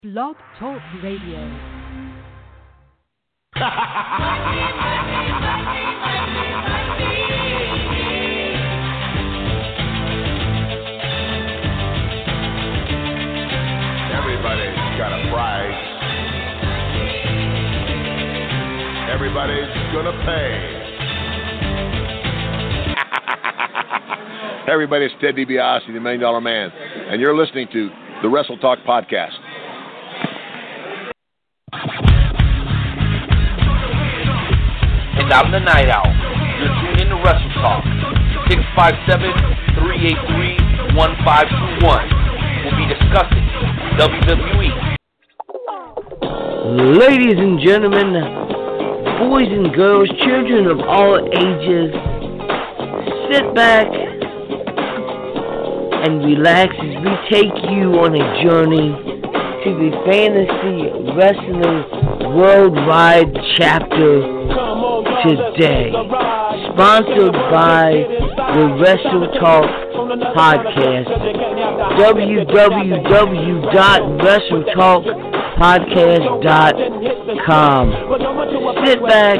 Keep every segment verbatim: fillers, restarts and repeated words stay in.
Blog Talk Radio. Everybody's got a price. Everybody's gonna pay. Hey everybody, it's Ted DiBiase, the Million Dollar Man, and you're listening to the Wrestle Talk Podcast. It's out in the night out. You're tuned in to Wrestle Talk. six five seven, three eight three, one five two one. We'll be discussing W W E. Ladies and gentlemen, boys and girls, children of all ages, sit back and relax as we take you on a journey to the Fantasy Wrestling Worldwide chapter today, sponsored by the Wrestle Talk Podcast, w w w dot wrestle talk podcast dot com. Sit back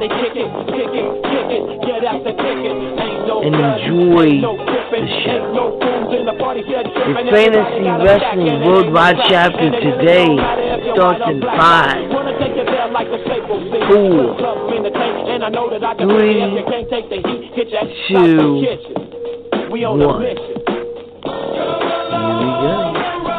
and enjoy the show. The Fantasy Wrestling Worldwide chapter today starts in five, four, three, two, one. Here we go.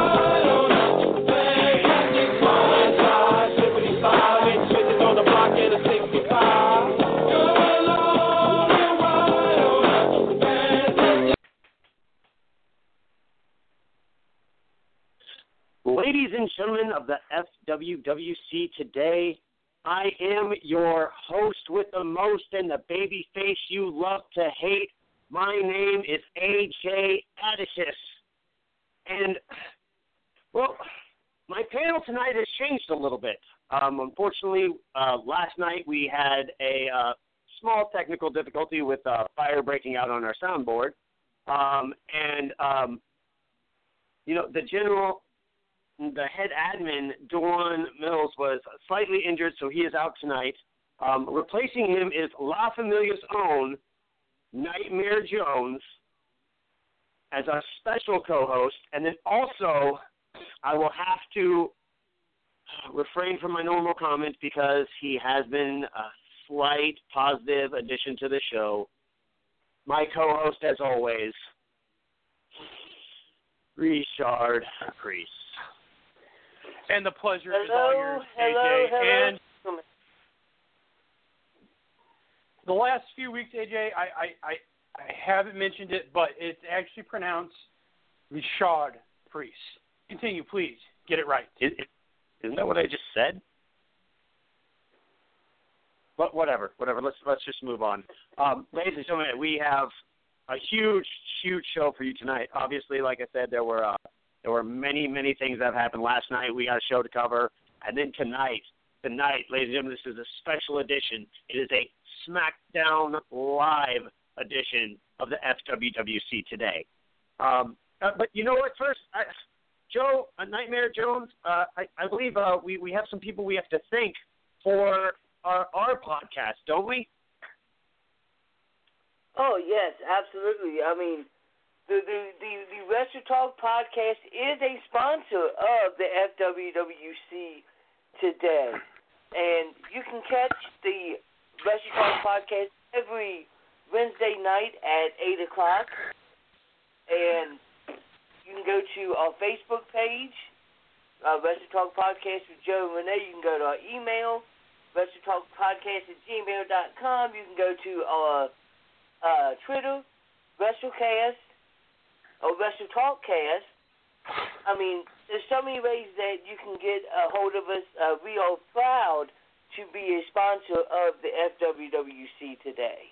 Ladies and gentlemen of the F W W C today, I am your host with the most and the baby face you love to hate. My name is A J Atticus. And, well, my panel tonight has changed a little bit. Um, unfortunately, uh, last night we had a uh, small technical difficulty with uh, fire breaking out on our soundboard. Um, and, um, you know, the general... The head admin, Dawn Mills, was slightly injured, so he is out tonight. Um, replacing him is La Familia's own Nightmare Jones as our special co-host. And then also, I will have to refrain from my normal comment because he has been a slight positive addition to the show. My co-host, as always, Richard Priest. And the pleasure hello, is all yours, hello, A J. hello. And the last few weeks, A J, I, I, I, I haven't mentioned it, but it's actually pronounced Richard Priest. Continue, please. Get it right. Is, isn't that what I just said? But whatever, whatever. Let's let's just move on. Um, ladies and gentlemen, we have a huge, huge show for you tonight. Obviously, like I said, there were uh, There were many, many things that happened last night. We got a show to cover. And then tonight, tonight, ladies and gentlemen, this is a special edition. It is a SmackDown Live edition of the F W W C today. Um, uh, but you know what? First, I, Joe, uh, Nightmare Jones, uh, I, I believe uh, we, we have some people we have to thank for our, our podcast, don't we? Oh, yes, absolutely. I mean, The, the, the, the Wrestle Talk Podcast is a sponsor of the F W W C today. And you can catch the Wrestle Talk Podcast every Wednesday night at eight o'clock. And you can go to our Facebook page, uh, Wrestle Talk Podcast with Joe and Renee. You can go to our email, Wrestle Talk Podcast at gmail dot com. You can go to our uh, Twitter, WrestleCast, or Wrestle Talkcast. I mean, there's so many ways that you can get a hold of us. Uh, we are proud to be a sponsor of the F W W C today.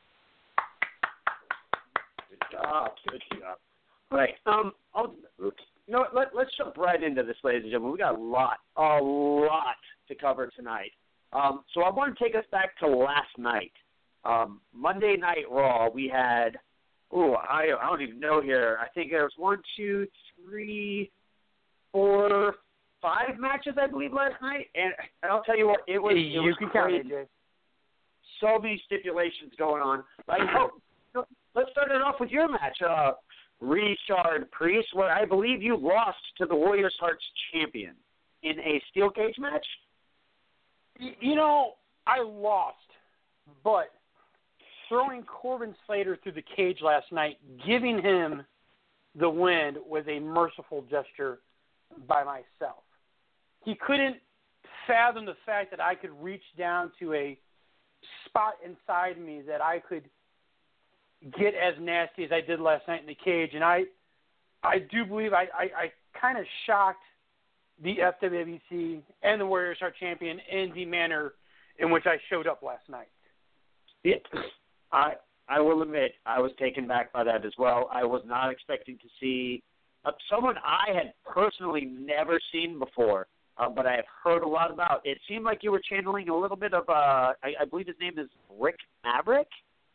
Good job. Good job. All right. Um, I'll, you know what? Let, let's jump right into this, ladies and gentlemen. We got a lot, a lot to cover tonight. Um, so I want to take us back to last night. Um, Monday Night Raw, we had... Oh, I, I don't even know here. I think there was one, two, three, four, five matches, I believe, last night, and I'll tell you what, it was, it you was can count it, crazy. Jay. So many stipulations going on. Like, oh, let's start it off with your match, uh, Richard Priest, where I believe you lost to the Warriors Hearts champion in a steel cage match. You know, I lost, but throwing Corbin Slater through the cage last night, giving him the win, was a merciful gesture by myself. He couldn't fathom the fact that I could reach down to a spot inside me that I could get as nasty as I did last night in the cage, and I I do believe I, I, I kind of shocked the F W W C and the Warriors Heart champion in the manner in which I showed up last night. Yeah, I I will admit I was taken back by that as well. I was not expecting to see uh, someone I had personally never seen before, uh, but I have heard a lot about. It seemed like you were channeling a little bit of, uh, I, I believe his name is Rick Maverick?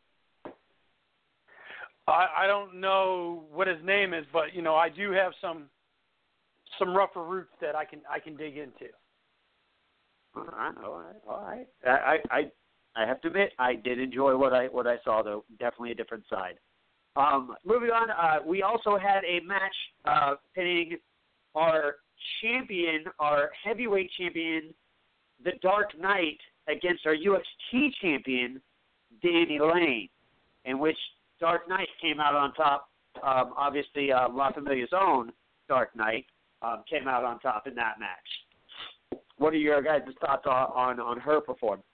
I, I don't know what his name is, but, you know, I do have some some rougher roots that I can I can dig into. All right, all right, all right. I, I I have to admit I did enjoy what I what I saw, though. Definitely a different side. Um, moving on, uh, we also had a match uh, pitting our champion, our heavyweight champion, the Dark Knight, against our U X T champion, Danny Lane, in which Dark Knight came out on top. Um, obviously, uh, La Familia's own Dark Knight um, came out on top in that match. What are your guys' thoughts on, on, on her performance?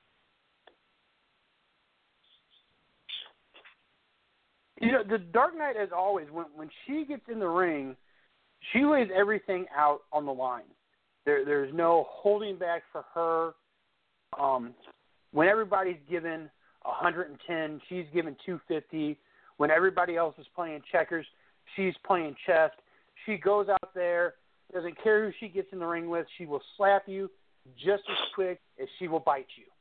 You know, the Dark Knight, as always, when when she gets in the ring, she lays everything out on the line. There, there's no holding back for her. Um, when everybody's given one hundred ten, she's given two hundred fifty. When everybody else is playing checkers, she's playing chess. She goes out there, doesn't care who she gets in the ring with. She will slap you just as quick as she will bite you.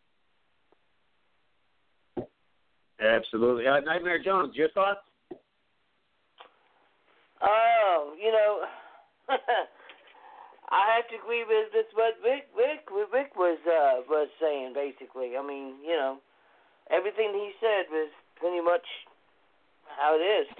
Absolutely. Uh, Nightmare Jones, your thoughts? Oh, you know, I have to agree with, with what Rick, Rick, Rick was uh, was saying, basically. I mean, you know, everything he said was pretty much how it is.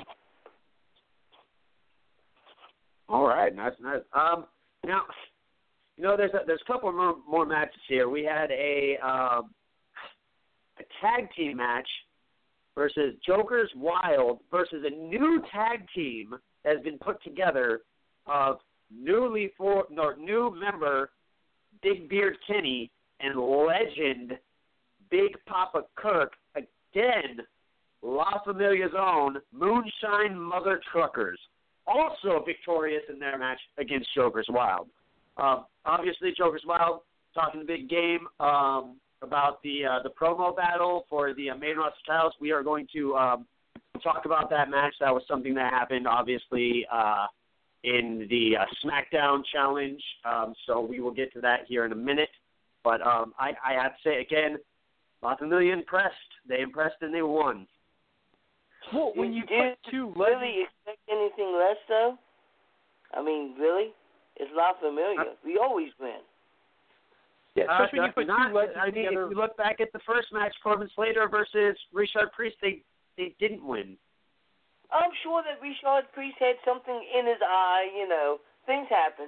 All right, nice, nice. Um, now, you know, there's a, there's a couple more, more matches here. We had a um, a tag team match versus Joker's Wild versus a new tag team that has been put together of newly for no, new member Big Beard Kenny and legend Big Papa Kirk, again La Familia's own Moonshine Mother Truckers, also victorious in their match against Joker's Wild. Um, obviously, Joker's Wild talking the big game um, about the uh, the promo battle for the uh, main roster titles. We are going to um, talk about that match. That was something that happened, obviously, uh, in the uh, SmackDown challenge. Um, so we will get to that here in a minute. But um, I, I have to say, again, La Familia impressed. They impressed and they won. Well, when you Did put two you really expect anything less, though? I mean, really? It's La Familia. Uh, we always win. Yeah, especially uh, when you put not, two legends I mean, together. if you look back at the first match, Corbin Slater versus Richard Priest, they, they didn't win. I'm sure that Richard Priest had something in his eye, you know. Things happen.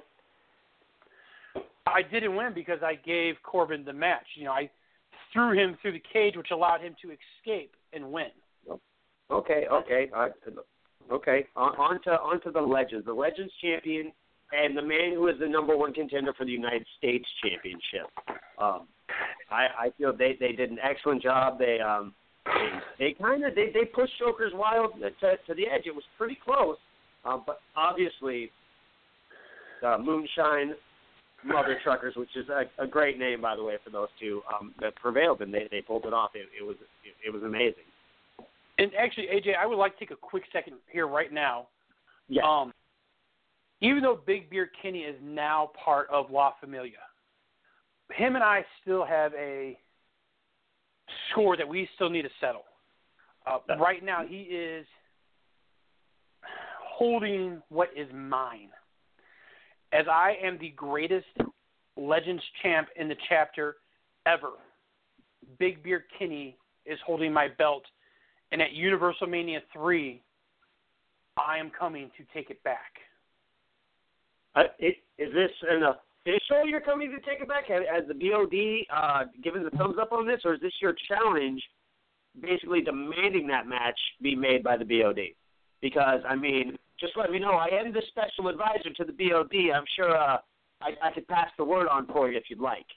I didn't win because I gave Corbin the match. You know, I threw him through the cage, which allowed him to escape and win. Okay, okay, uh, okay. On, on to on to the Legends, the Legends champion, and the man who is the number one contender for the United States Championship. Um, I, I feel they, they did an excellent job. They um they, they kind of they, they pushed Joker's Wild to, to the edge. It was pretty close, uh, but obviously, uh, Moonshine Mother Truckers, which is a, a great name by the way for those two, um, that prevailed and they, they pulled it off. It, it was it, it was amazing. And actually, A J, I would like to take a quick second here right now. Yeah. Um, even though Big Beard Kenny is now part of La Familia, him and I still have a score that we still need to settle. Uh, right now, he is holding what is mine. as I am the greatest Legends champ in the chapter ever. Big Beard Kenny is holding my belt, and at Universal Mania three, I am coming to take it back. Uh, it, is this an official you're coming to take it back? Has, has the B O D uh, given the thumbs up on this, or is this your challenge basically demanding that match be made by the B O D? Because, I mean, just let me know. I am the special advisor to the B O D. I'm sure uh, I, I could pass the word on for you if you'd like.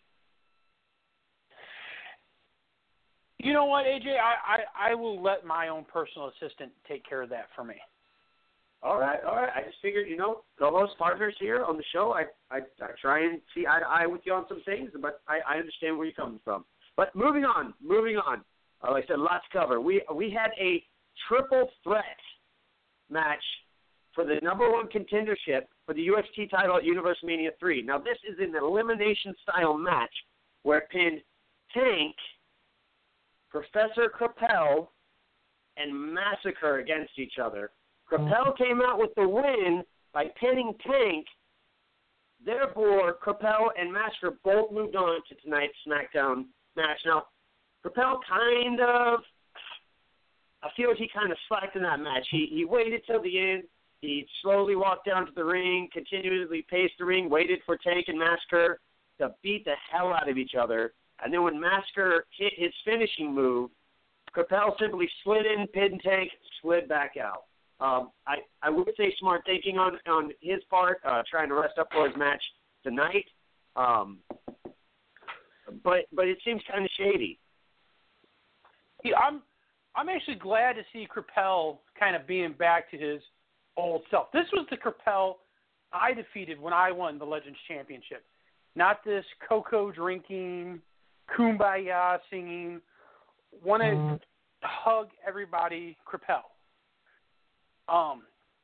You know what, A J? I, I, I will let my own personal assistant take care of that for me. All right, all right. I just figured, you know, co-host partners here on the show, I, I, I try and see eye to eye with you on some things, but I, I understand where you're coming from. But moving on, moving on. Uh, like I said, lots to cover. We, we had a triple threat match for the number one contendership for the U X T title at Universal Mania three. Now, this is an elimination-style match where it pinned Tank, Professor Crapel, and Massacre against each other. Crapel came out with the win by pinning Tank. Therefore, Crapel and Massacre both moved on to tonight's SmackDown match. Now, Crapel kind of, I feel like he kind of slacked in that match. He he waited till the end. He slowly walked down to the ring, continuously paced the ring, waited for Tank and Massacre to beat the hell out of each other. And then when Massacre hit his finishing move, Crapel simply slid in, pinned Tank, slid back out. Um, I, I would say smart thinking on, on his part, uh, trying to rest up for his match tonight. Um, but but it seems kind of shady. Yeah, I'm I'm actually glad to see Crapel kind of being back to his old self. This was the Crapel I defeated when I won the Legends Championship. Not this cocoa drinking, kumbaya singing, want to mm. hug everybody Crapel. Um,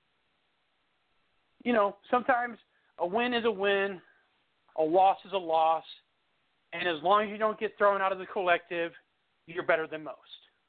you know, sometimes a win is a win, a loss is a loss, and as long as you don't get thrown out of the collective, you're better than most.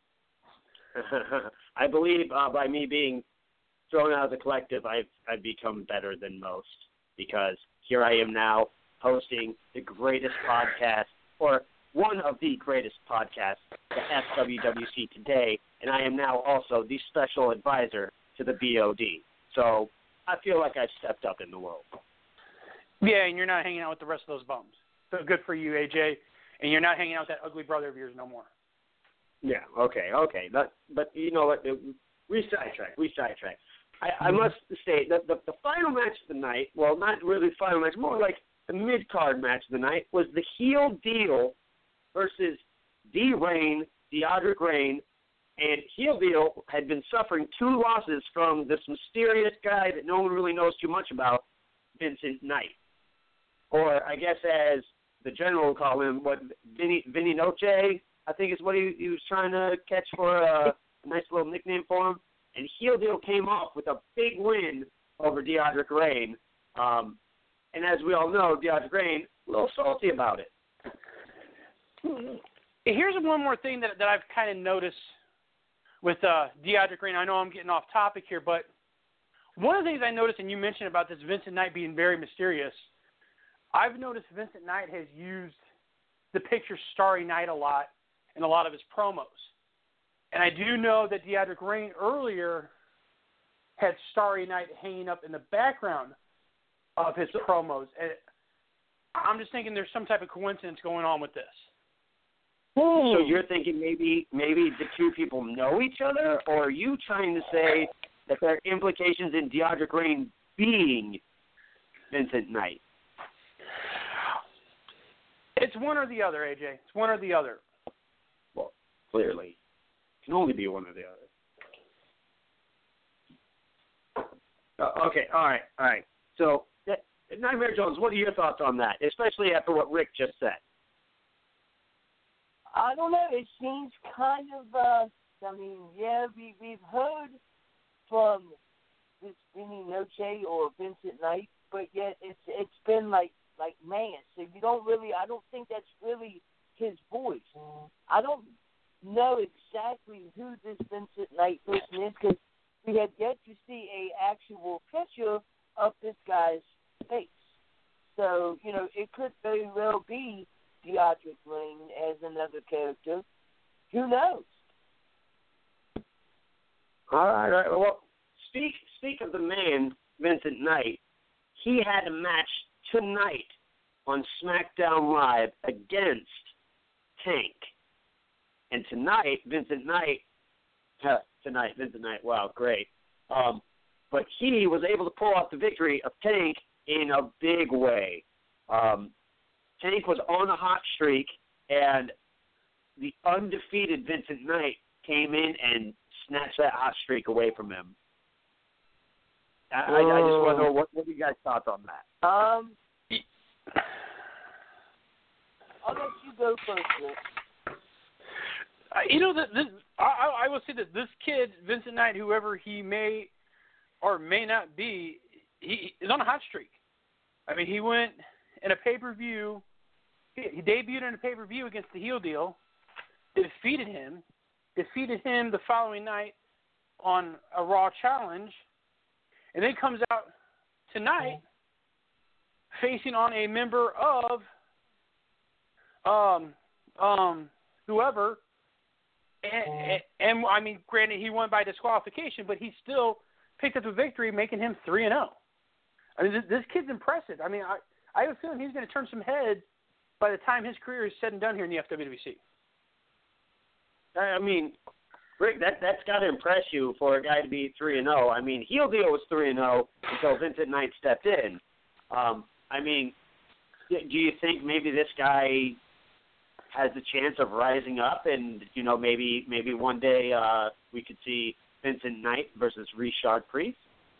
I believe uh, by me being thrown out of the collective, I've, I've become better than most, because here I am now hosting the greatest podcast, or one of the greatest podcasts, the F W W C Today, and I am now also the special advisor to the B O D. So I feel like I've stepped up in the world. Yeah, and you're not hanging out with the rest of those bums. So good for you, A J. And you're not hanging out with that ugly brother of yours no more. Yeah, okay, okay. But, but you know what? We sidetrack. We sidetrack. I, I must state that the, the final match of the night, well, not really the final match, more like the mid-card match of the night, was the Heel Deal versus D-Rain, Deodric Rain. And Heel Deal had been suffering two losses from this mysterious guy that no one really knows too much about, Vincent Knight. Or I guess as the general would call him, what, Vinny, Vinny Noche, I think is what he, he was trying to catch for a, a nice little nickname for him. And Heel Deal came off with a big win over Deodric Rain. Um, and as we all know, Deodric Rain, a little salty about it. Here's one more thing that, that I've kind of noticed with uh, Deodric Rain. I know I'm getting off topic here, but one of the things I noticed, and you mentioned about this Vincent Knight being very mysterious, I've noticed Vincent Knight has used the picture Starry Night a lot in a lot of his promos. And I do know that Deodric Rain earlier had Starry Night hanging up in the background of his promos. And I'm just thinking there's some type of coincidence going on with this. So you're thinking maybe maybe the two people know each other, or are you trying to say that there are implications in Deodric Rain being Vincent Knight? It's one or the other, A J. It's one or the other. Well, clearly. It can only be one or the other. Uh, okay, all right, all right. So, that, Nightmare Jones, what are your thoughts on that, especially after what Rick just said? I don't know. It seems kind of, uh, I mean, yeah, we, we've heard from this Vinny Noche or Vincent Knight, but yet it's it's been like, like man, so you don't really, I don't think that's really his voice. I don't know exactly who this Vincent Knight person is, because we have yet to see a actual picture of this guy's face. So, you know, it could very well be Theodric Lane as another character. Who knows? All right, all right. Well, speak speak of the man, Vincent Knight. He had a match tonight on SmackDown Live against Tank. And tonight, Vincent Knight, uh, tonight, Vincent Knight, wow, great. Um, but he was able to pull off the victory of Tank in a big way. Um, Tank was on a hot streak, and the undefeated Vincent Knight came in and snatched that hot streak away from him. I, I, I just want to know, what, what are you guys' thoughts on that? Um, I'll let you go first, Rick. Uh, you know, that this, I, I will say that this kid, Vincent Knight, whoever he may or may not be, he is on a hot streak. I mean, he went in a pay-per-view. He, he debuted in a pay-per-view against the Heel Deal, defeated him, defeated him the following night on a Raw Challenge, and then comes out tonight facing on a member of um um whoever. And, and, and, I mean, granted, he won by disqualification, but he still picked up the victory, making him three and zero. I mean, this, this kid's impressive. I mean, I, I have a feeling he's going to turn some heads by the time his career is said and done here in the F W W C. I mean, Rick, that that's got to impress you for a guy to be three and zero. I mean, Heel Deal was three and zero until Vincent Knight stepped in. Um, I mean, do you think maybe this guy has the chance of rising up, and you know, maybe maybe one day uh, we could see Vincent Knight versus Richard Priest?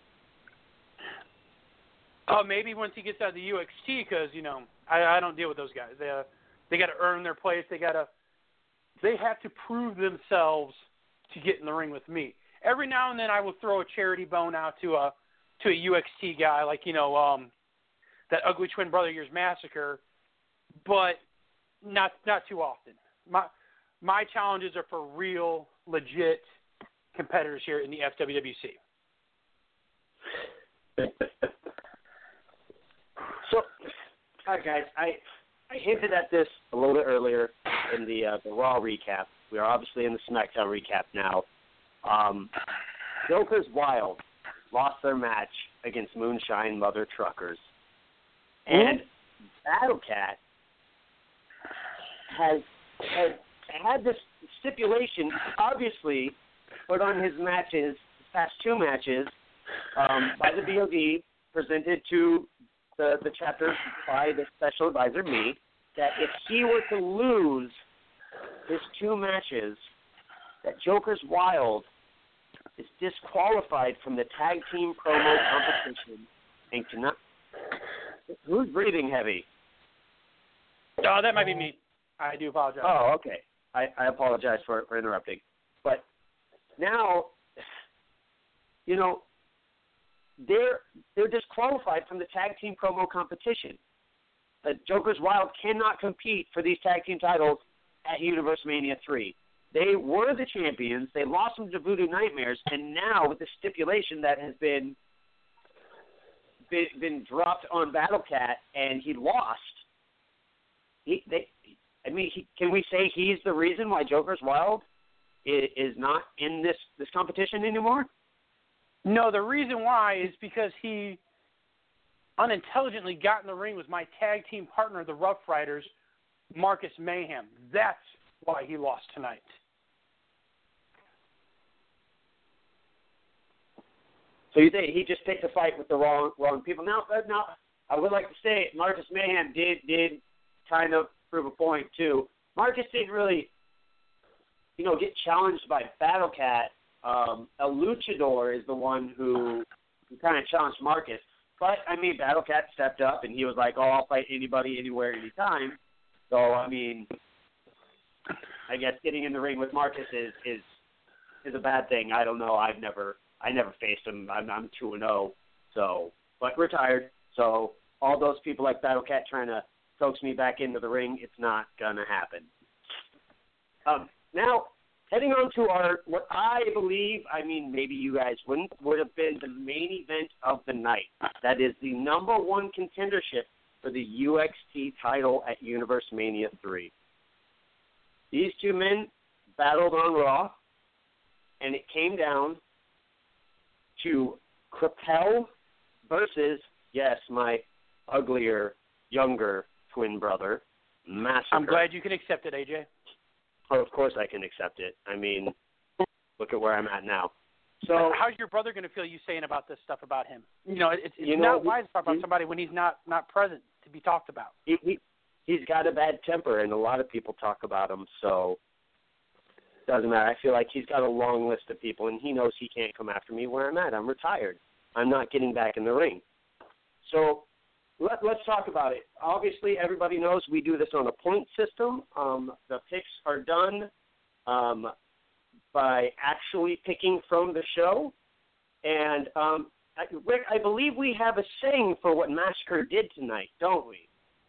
Oh, uh, maybe once he gets out of the U X T, because you know I, I don't deal with those guys. They uh, they got to earn their place. They got to they have to prove themselves to get in the ring with me. Every now and then, I will throw a charity bone out to a to a U X T guy, like you know um, that Ugly Twin Brother Years Massacre, but not not too often. My my challenges are for real, legit competitors here in the F W W C. So, all right, guys, I I hinted at this a little bit earlier in the uh, the Raw recap. We are obviously in the SmackDown recap now. Um, Joker's Wild lost their match against Moonshine Mother Truckers, and Battle Cat has, has had this stipulation, obviously, put on his matches, his past two matches, um, by the B O D, presented to the, the chapter by the special advisor, me, that if he were to lose his two matches, that Joker's Wild is disqualified from the tag team promo competition and cannot... Who's breathing heavy? Oh, that might be me. I do apologize. Oh, okay. I, I apologize for, for interrupting. But now, you know, they're they're disqualified from the tag team promo competition. The Joker's Wild cannot compete for these tag team titles at Universe Mania three. They were the champions. They lost them to Voodoo Nightmares, and now with the stipulation that has been been, been dropped on Battle Cat, and he lost. He, they, I mean, he, can we say he's the reason why Joker's Wild is, is not in this, this competition anymore? No, the reason why is because he unintelligently got in the ring with my tag team partner, the Rough Riders, Marcus Mayhem. That's why he lost tonight. So you think he just picked a fight with the wrong wrong people? Now, now I would like to say Marcus Mayhem did did kind of prove a point too. Marcus didn't really, you know, get challenged by Battle Cat. Um, El Luchador is the one who, who kind of challenged Marcus. But, I mean, Battle Cat stepped up, and he was like, oh, I'll fight anybody, anywhere, anytime. So, I mean, I guess getting in the ring with Marcus is is, is a bad thing. I don't know. I've never I never faced him. I'm, I'm two and oh. So, but retired. So, all those people like Battle Cat trying to coax me back into the ring, it's not going to happen. Um, now, heading on to our, what I believe, I mean, maybe you guys wouldn't, would have been the main event of the night. That is the number one contendership for the U X T title at Universe Mania three. These two men battled on Raw, and it came down to Crapel versus, yes, my uglier, younger twin brother, Massacre. I'm glad you can accept it, A J. Oh, of course I can accept it. I mean, look at where I'm at now. So, how's your brother going to feel you saying about this stuff about him? You know, it's, it's you know, not wise to talk about somebody when he's not, not present to be talked about. He, he, he's got a bad temper, and a lot of people talk about him, so it doesn't matter. I feel like he's got a long list of people, and he knows he can't come after me where I'm at. I'm retired. I'm not getting back in the ring. So let, let's talk about it. Obviously, everybody knows we do this on a point system. Um, the picks are done um, by actually picking from the show. And, um, I, Rick, I believe we have a saying for what Massacre did tonight, don't we?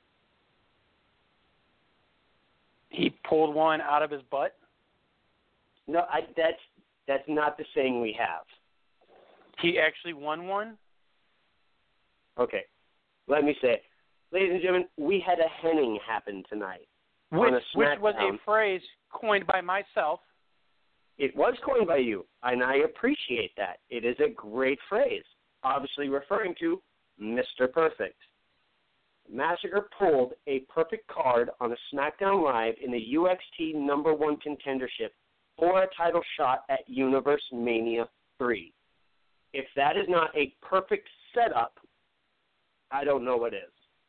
He pulled one out of his butt? No, I, that's, that's not the saying we have. He actually won one? Okay. Let me say it. Ladies and gentlemen, we had a henning happen tonight. Which, on a which was SmackDown. a phrase coined by myself. It was coined by you, and I appreciate that. It is a great phrase, obviously referring to Mister Perfect. Massacre pulled a perfect card on a SmackDown Live in the U X T number one contendership for a title shot at Universe Mania three. If that is not a perfect setup, I don't know what is.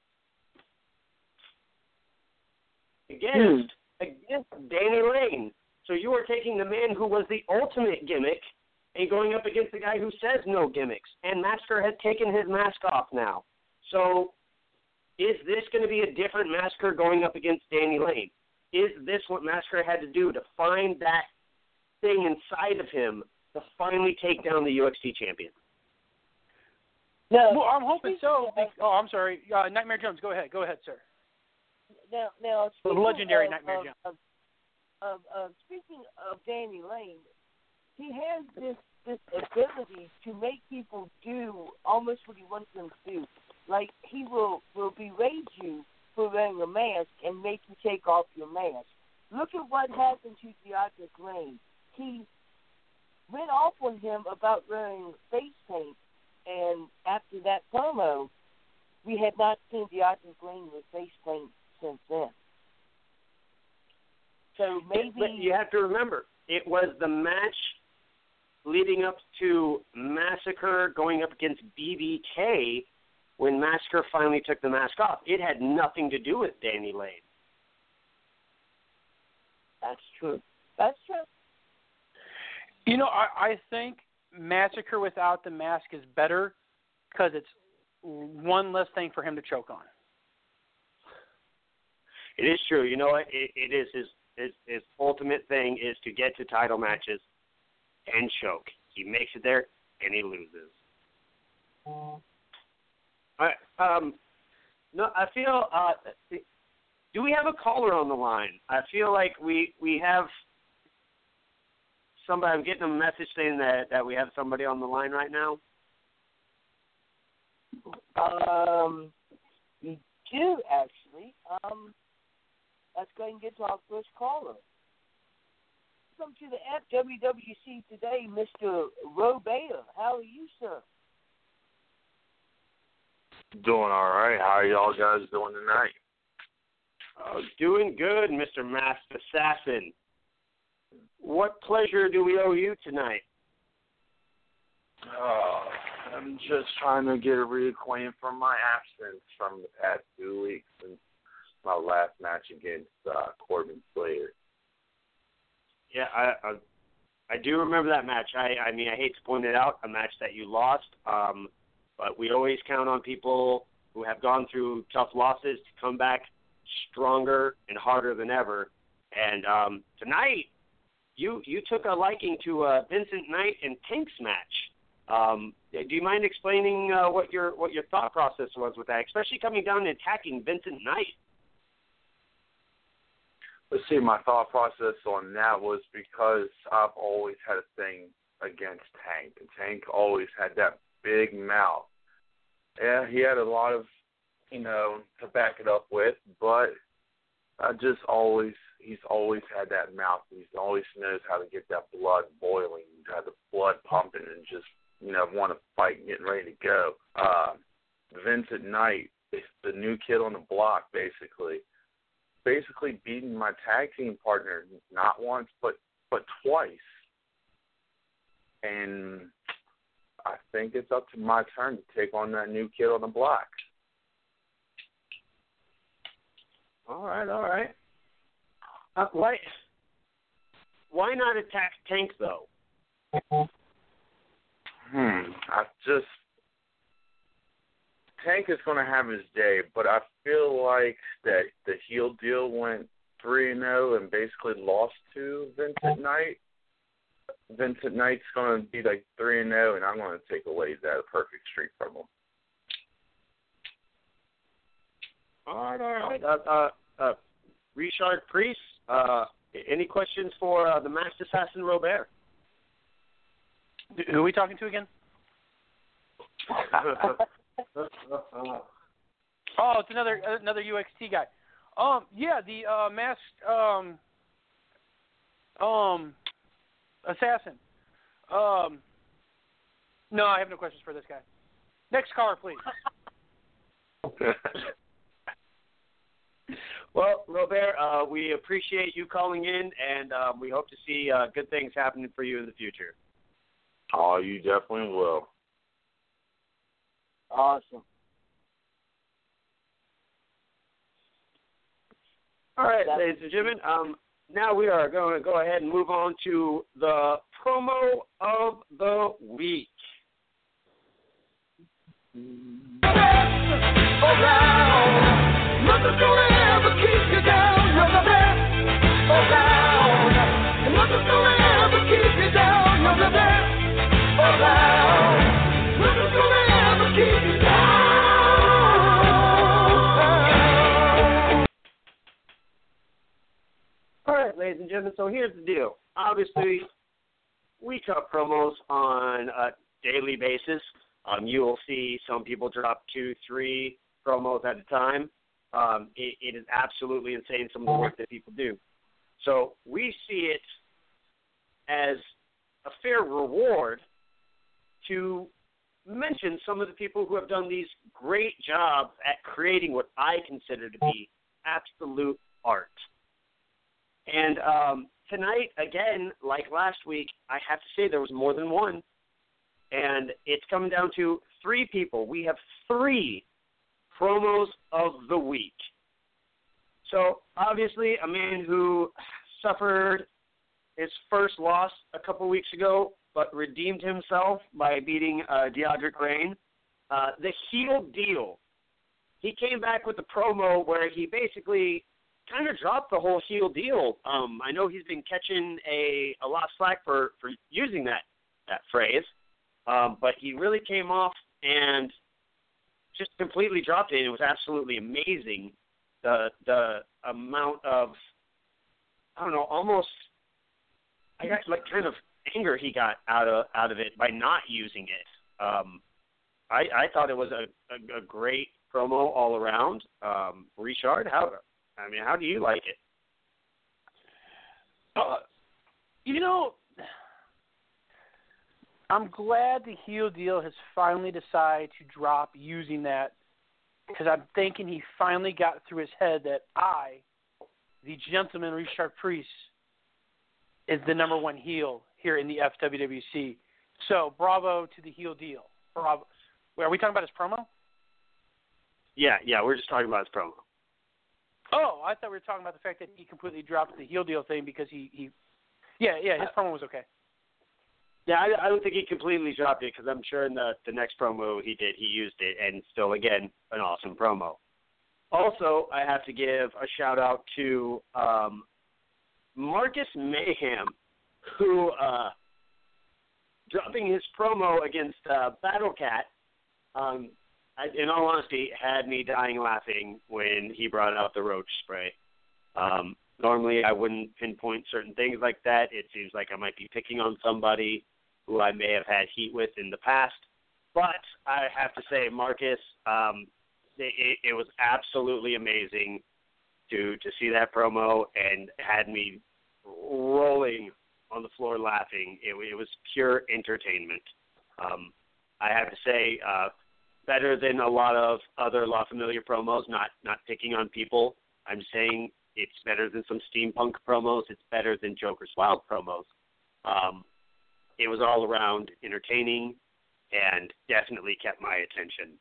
Against, hmm. against Danny Lane. So you are taking the man who was the ultimate gimmick and going up against the guy who says no gimmicks. And Massacre has taken his mask off now. So is this going to be a different Massacre going up against Danny Lane? Is this what Massacre had to do to find that thing inside of him to finally take down the U X T champion? No. Well, I'm hoping so. Oh, I'm sorry. Uh, Nightmare Jones, go ahead. Go ahead, sir. Now, now the legendary of, Nightmare of, Jones. Of, of, of, speaking of Danny Lane, he has this this ability to make people do almost what he wants them to do. Like, he will, will berate you for wearing a mask and make you take off your mask. Look at what happened to Theodric Lane. He went off on him about wearing face paint, and after that promo, we had not seen Theodric Lane with face paint since then. So maybe... But you have to remember, it was the match leading up to Massacre going up against B B K when Massacre finally took the mask off. It had nothing to do with Danny Lane. That's true. That's true. You know, I, I think Massacre without the mask is better because it's one less thing for him to choke on. It is true. You know what? It, it is his, his his ultimate thing is to get to title matches and choke. He makes it there and he loses. All right. Um, no, I feel. Uh, do we have a caller on the line? I feel like we we have somebody. I'm getting a message saying that, that we have somebody on the line right now. Um, we do actually. Um, let's go ahead and get to our first caller. Welcome to the F W W C Today, Mister Robert. How are you, sir? Doing all right. How are y'all guys doing tonight? Oh, doing good, Mister Masked Assassin. What pleasure do we owe you tonight? Oh, I'm just trying to get reacquainted from my absence from the past two weeks since my last match against uh, Corbin Slater. Yeah, I, I I do remember that match. I, I mean, I hate to point it out, a match that you lost, um, but we always count on people who have gone through tough losses to come back stronger and harder than ever. And um, tonight, you you took a liking to uh, Vincent Knight and Tank's match. Um, do you mind explaining uh, what your what your thought process was with that, especially coming down and attacking Vincent Knight? Let's see, my thought process on that was because I've always had a thing against Tank. And Tank always had that big mouth. Yeah, he had a lot of you know, to back it up with, but I just always, he's always had that mouth. He always knows how to get that blood boiling, have the blood pumping, and just, you know, want to fight and getting ready to go. Uh, Vincent Knight is the new kid on the block, basically. Basically beating my tag team partner not once, but, but twice. And I think it's up to my turn to take on that new kid on the block. All right, all right. Uh, why, why not attack Tank, though? Hmm. I just... Tank is going to have his day, but I feel like that the heel deal went three and oh and basically lost to Vincent Knight. Vincent Knight's going to be like three and oh, and I'm going to take away that perfect streak from him. All right, all right. Uh, uh, uh, Richard Priest, uh, any questions for uh, the Masked Assassin Robert? Who are we talking to again? Oh, it's another another U X T guy. Um, yeah, the uh, masked um, um, assassin. Um, no, I have no questions for this guy. Next caller, please. Well, Robert, uh, we appreciate you calling in, and uh, we hope to see uh, good things happening for you in the future. Oh, you definitely will. Awesome. All right, ladies and gentlemen, um, now we are going to go ahead and move on to the promo of the week. Nothing's gonna ever keep you down. You're the best around. And nothing's gonna ever keep you down. You're the best around. Nothing's gonna ever keep you down. All right, ladies and gentlemen, so here's the deal. Obviously, we cut promos on a daily basis. Um, you will see some people drop two, three promos at a time. Um, it, it is absolutely insane, some of the work that people do. So we see it as a fair reward to mention some of the people who have done these great jobs at creating what I consider to be absolute art. And um, tonight, again, like last week, I have to say there was more than one. And it's coming down to three people. We have three promos of the week. So, obviously, a man who suffered his first loss a couple weeks ago, but redeemed himself by beating uh, Deodric Rain. Uh, the heel deal. He came back with a promo where he basically kind of dropped the whole heel deal. Um, I know he's been catching a, a lot of slack for, for using that, that phrase, um, but he really came off and just completely dropped it. It was absolutely amazing. The the amount of, I don't know, almost, I got like kind of anger he got out of out of it by not using it. Um, I I thought it was a, a, a great promo all around. Um, Richard, how I mean, how do you like it? Uh, you know, I'm glad the heel deal has finally decided to drop using that, because I'm thinking he finally got through his head that I, the gentleman Richard Priest, is the number one heel here in the F W W C. So, bravo to the heel deal. Bravo. Wait, are we talking about his promo? Yeah, yeah, we're just talking about his promo. Oh, I thought we were talking about the fact that he completely dropped the heel deal thing because he, he yeah, yeah, his promo was okay. Yeah, I, I don't think he completely dropped it because I'm sure in the, the next promo he did, he used it, and still, again, an awesome promo. Also, I have to give a shout-out to um, Marcus Mayhem, who, uh, dropping his promo against uh, Battle Cat, um, I, in all honesty, had me dying laughing when he brought out the roach spray. Um, normally, I wouldn't pinpoint certain things like that. It seems like I might be picking on somebody who I may have had heat with in the past. But I have to say, Marcus, um, it, it was absolutely amazing to to see that promo, and had me rolling on the floor laughing. It, it was pure entertainment. Um, I have to say, uh, better than a lot of other La Familia promos, not not picking on people. I'm saying it's better than some steampunk promos. It's better than Joker's Wild promos. Um, it was all around entertaining and definitely kept my attention.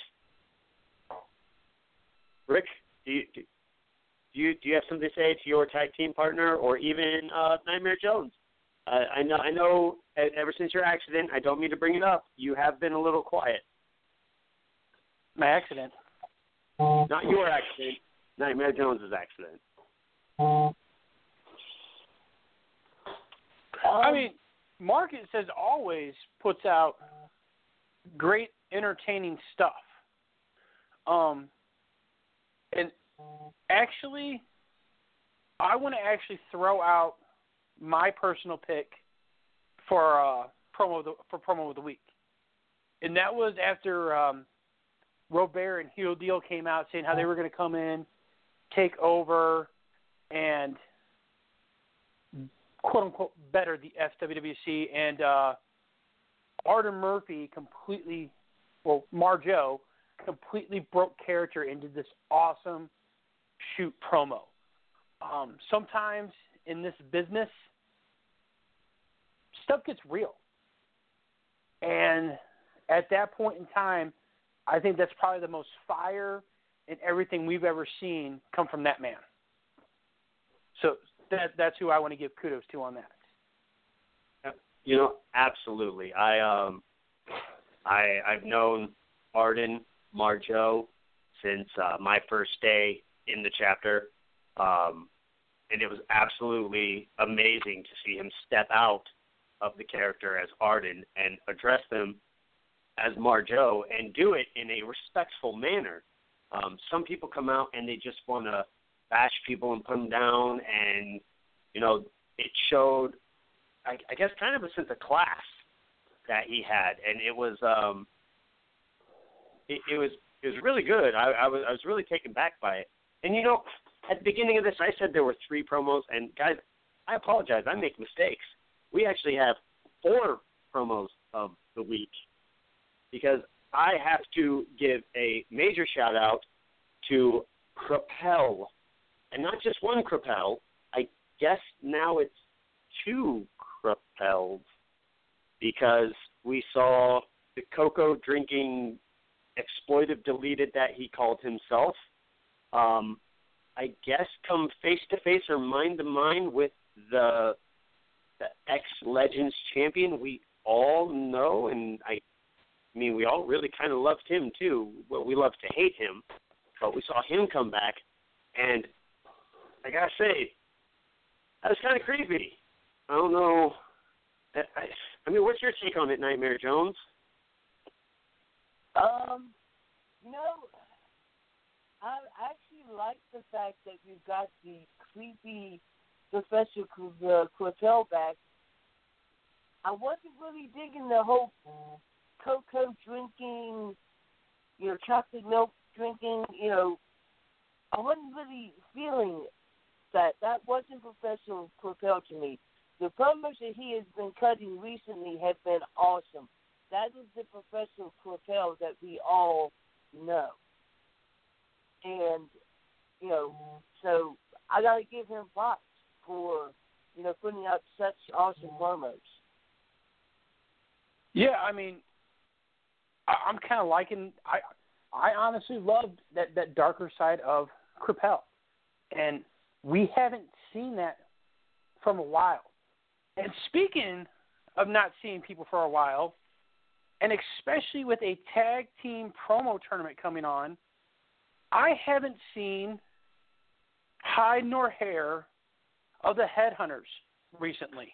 Rick, do you, do you, do you have something to say to your tag team partner, or even uh, Nightmare Jones? Uh, I know, I know. Ever since your accident, I don't mean to bring it up, you have been a little quiet. My accident. Not your accident. Nightmare Jones's accident. I mean, Marcus has always puts out great, entertaining stuff. Um, and actually, I want to actually throw out my personal pick for uh, promo of the, for promo of the week, and that was after um, Robert and Hero Deal came out saying how they were going to come in, take over, and quote unquote better the F W W C, and uh, Arden Murphy completely, well, Marjo completely broke character into this awesome shoot promo. Um, sometimes in this business, stuff gets real. And at that point in time, I think that's probably the most fire in everything we've ever seen come from that man. So that that's who I want to give kudos to on that. You know, absolutely. I um, I I've known Arden Marjo since uh, my first day in the chapter, um, and it was absolutely amazing to see him step out of the character as Arden and address them as Marjo and do it in a respectful manner. Um, some people come out and they just want to bash people and put them down, and you know, it showed, I, I guess, kind of a sense of class that he had, and it was, um, it, it was, it was really good. I, I was, I was really taken back by it. And you know, at the beginning of this, I said there were three promos, and guys, I apologize, I make mistakes. We actually have four promos of the week, because I have to give a major shout out to Crapel, and not just one Crapel. I guess now it's two Crapels, because we saw the cocoa drinking exploitive deleted that he called himself. Um, I guess come face to face or mind to mind with the the ex-Legends champion we all know, and I, I mean, we all really kind of loved him too. Well, we love to hate him, but we saw him come back, and I gotta say, that was kind of creepy. I don't know. I, I, I mean, what's your take on it, Nightmare Jones? Um, you know, I actually like the fact that you've got the creepy Professor uh, Quirtel back. I wasn't really digging the whole cocoa drinking, you know, chocolate milk drinking, you know. I wasn't really feeling that. That wasn't Professor Quirtel to me. The promos that he has been cutting recently have been awesome. That is the Professor Quirtel that we all know. And, you know, so I got to give him props for, you know, putting out such awesome promos. Yeah, I mean, I, I'm kind of liking. I I honestly loved that, that darker side of Crapel, and we haven't seen that from a while. And speaking of not seeing people for a while, and especially with a tag team promo tournament coming on, I haven't seen hide nor hair of the Headhunters recently.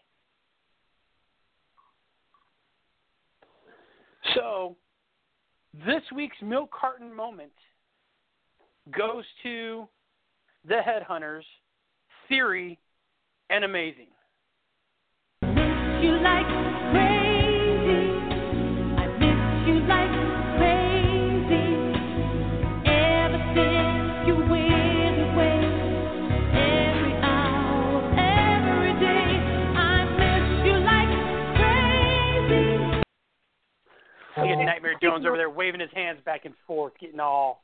So this week's milk carton moment goes to the Headhunters, Theory, and Amazing. You like crazy. I miss you like crazy. Jones over there waving his hands back and forth, getting all.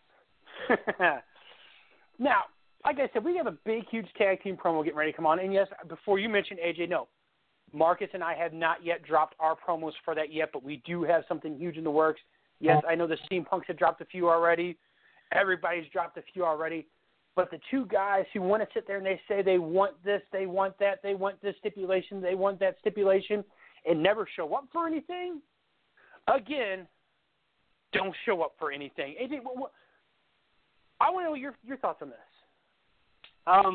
Now, like I said, we have a big, huge tag team promo getting ready to come on. And yes, before you mentioned A J, no, Marcus and I have not yet dropped our promos for that yet, but we do have something huge in the works. Yes, I know the Steam Punks have dropped a few already. Everybody's dropped a few already. But the two guys who want to sit there and they say they want this, they want that, they want this stipulation, they want that stipulation, and never show up for anything, again, don't show up for anything. A J, what, what, I want to know your your thoughts on this. Um,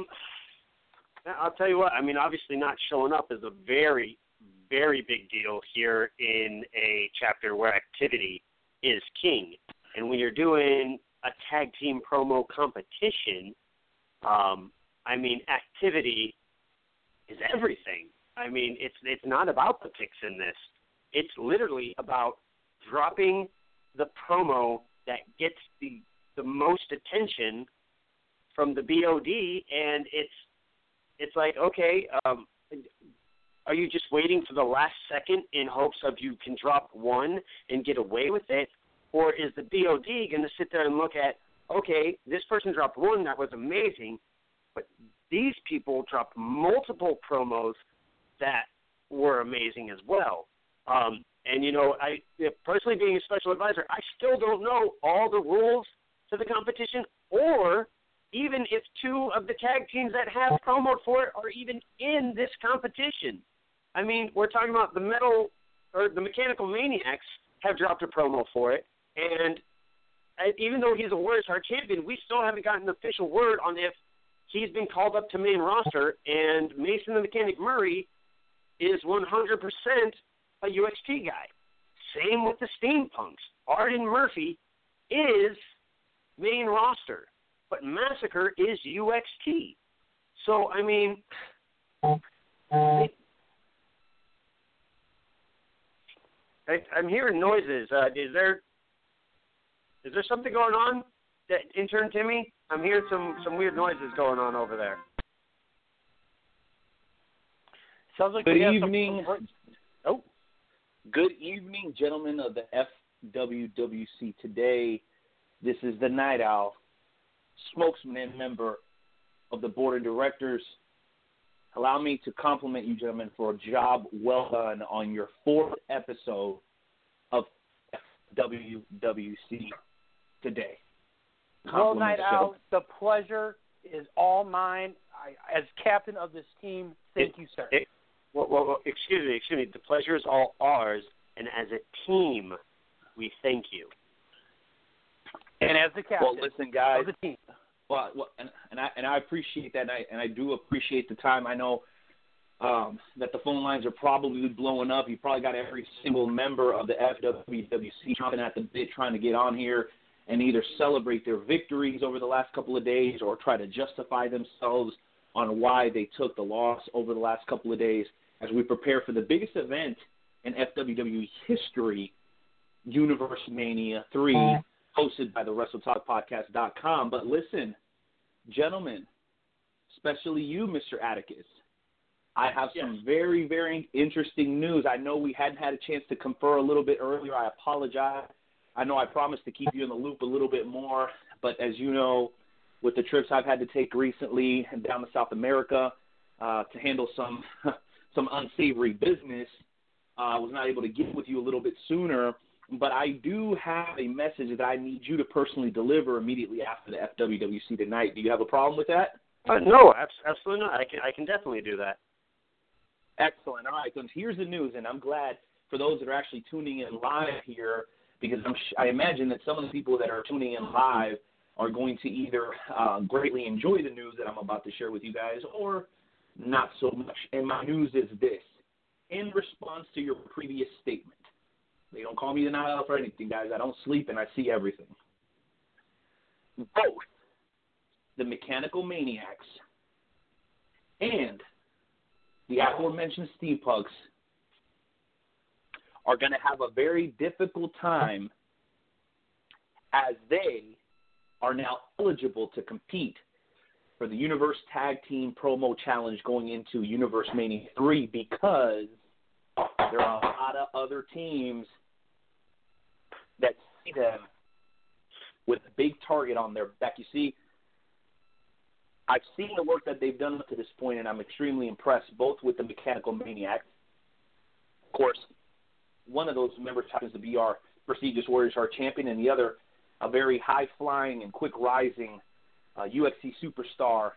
I'll tell you what. I mean, obviously, not showing up is a very, very big deal here in a chapter where activity is king. And when you're doing a tag team promo competition, um, I mean, activity is everything. I mean, it's it's not about the picks in this. It's literally about dropping the promo that gets the the most attention from the B O D, and it's it's like, okay, um, are you just waiting for the last second in hopes of you can drop one and get away with it? Or is the B O D going to sit there and look at, okay, this person dropped one that was amazing, but these people dropped multiple promos that were amazing as well. Um, and, you know, I personally being a special advisor, I still don't know all the rules to the competition, or even if two of the tag teams that have promoed for it are even in this competition. I mean, we're talking about the metal or the Mechanical Maniacs have dropped a promo for it, and even though he's a Warriors Heart champion, we still haven't gotten an official word on if he's been called up to main roster, and Mason the Mechanic Murray is one hundred percent a U X T guy. Same with the Steampunks. Arden Murphy is main roster, but Massacre is U X T. So, I mean, it, I, I'm hearing noises. Uh, is there is there something going on, that intern Timmy? I'm hearing some, some weird noises going on over there. Sounds like Good evening. Some... Oh. Good evening, gentlemen of the F W W C Today. This is the Night Owl, spokesman and member of the board of directors. Allow me to compliment you, gentlemen, for a job well done on your fourth episode of F W W C Today. Well, Night Owl, the pleasure is all mine. I, as captain of this team, thank it, you, sir. It, well, well, well, excuse me, excuse me. The pleasure is all ours, and as a team, we thank you. And as the captain well, listen, guys, of the team. Well, well and, and I and I appreciate that, and I, and I do appreciate the time. I know um, that the phone lines are probably blowing up. You probably got every single member of the F W W C chomping at the bit, trying to get on here and either celebrate their victories over the last couple of days or try to justify themselves on why they took the loss over the last couple of days as we prepare for the biggest event in F W W E history, Universe Mania three, hosted by the Wrestle Talk Podcast dot com. But listen, gentlemen, especially you, Mister Atticus, I have some yes. very, very interesting news. I know we hadn't had a chance to confer a little bit earlier. I apologize. I know I promised to keep you in the loop a little bit more, but as you know, with the trips I've had to take recently and down to South America uh, to handle some some unsavory business, uh, I was not able to get with you a little bit sooner. But I do have a message that I need you to personally deliver immediately after the F W W C tonight. Do you have a problem with that? Uh, no, absolutely not. I can I can definitely do that. Excellent. All right, so here's the news, and I'm glad for those that are actually tuning in live here, because I'm, I imagine that some of the people that are tuning in live are going to either uh, greatly enjoy the news that I'm about to share with you guys or not so much. And my news is this. In response to your previous statement, they don't call me the Night Owl for anything, guys. I don't sleep and I see everything. Both the Mechanical Maniacs and the aforementioned Steampunks are going to have a very difficult time as they are now eligible to compete for the Universe Tag Team Promo Challenge going into Universe Mania three because there are a lot of other teams that see them with a big target on their back. You see, I've seen the work that they've done up to this point, and I'm extremely impressed, both with the Mechanical Maniac. Of course, one of those members happens to be our prestigious Warriors Heart champion, and the other, a very high-flying and quick-rising uh, U F C superstar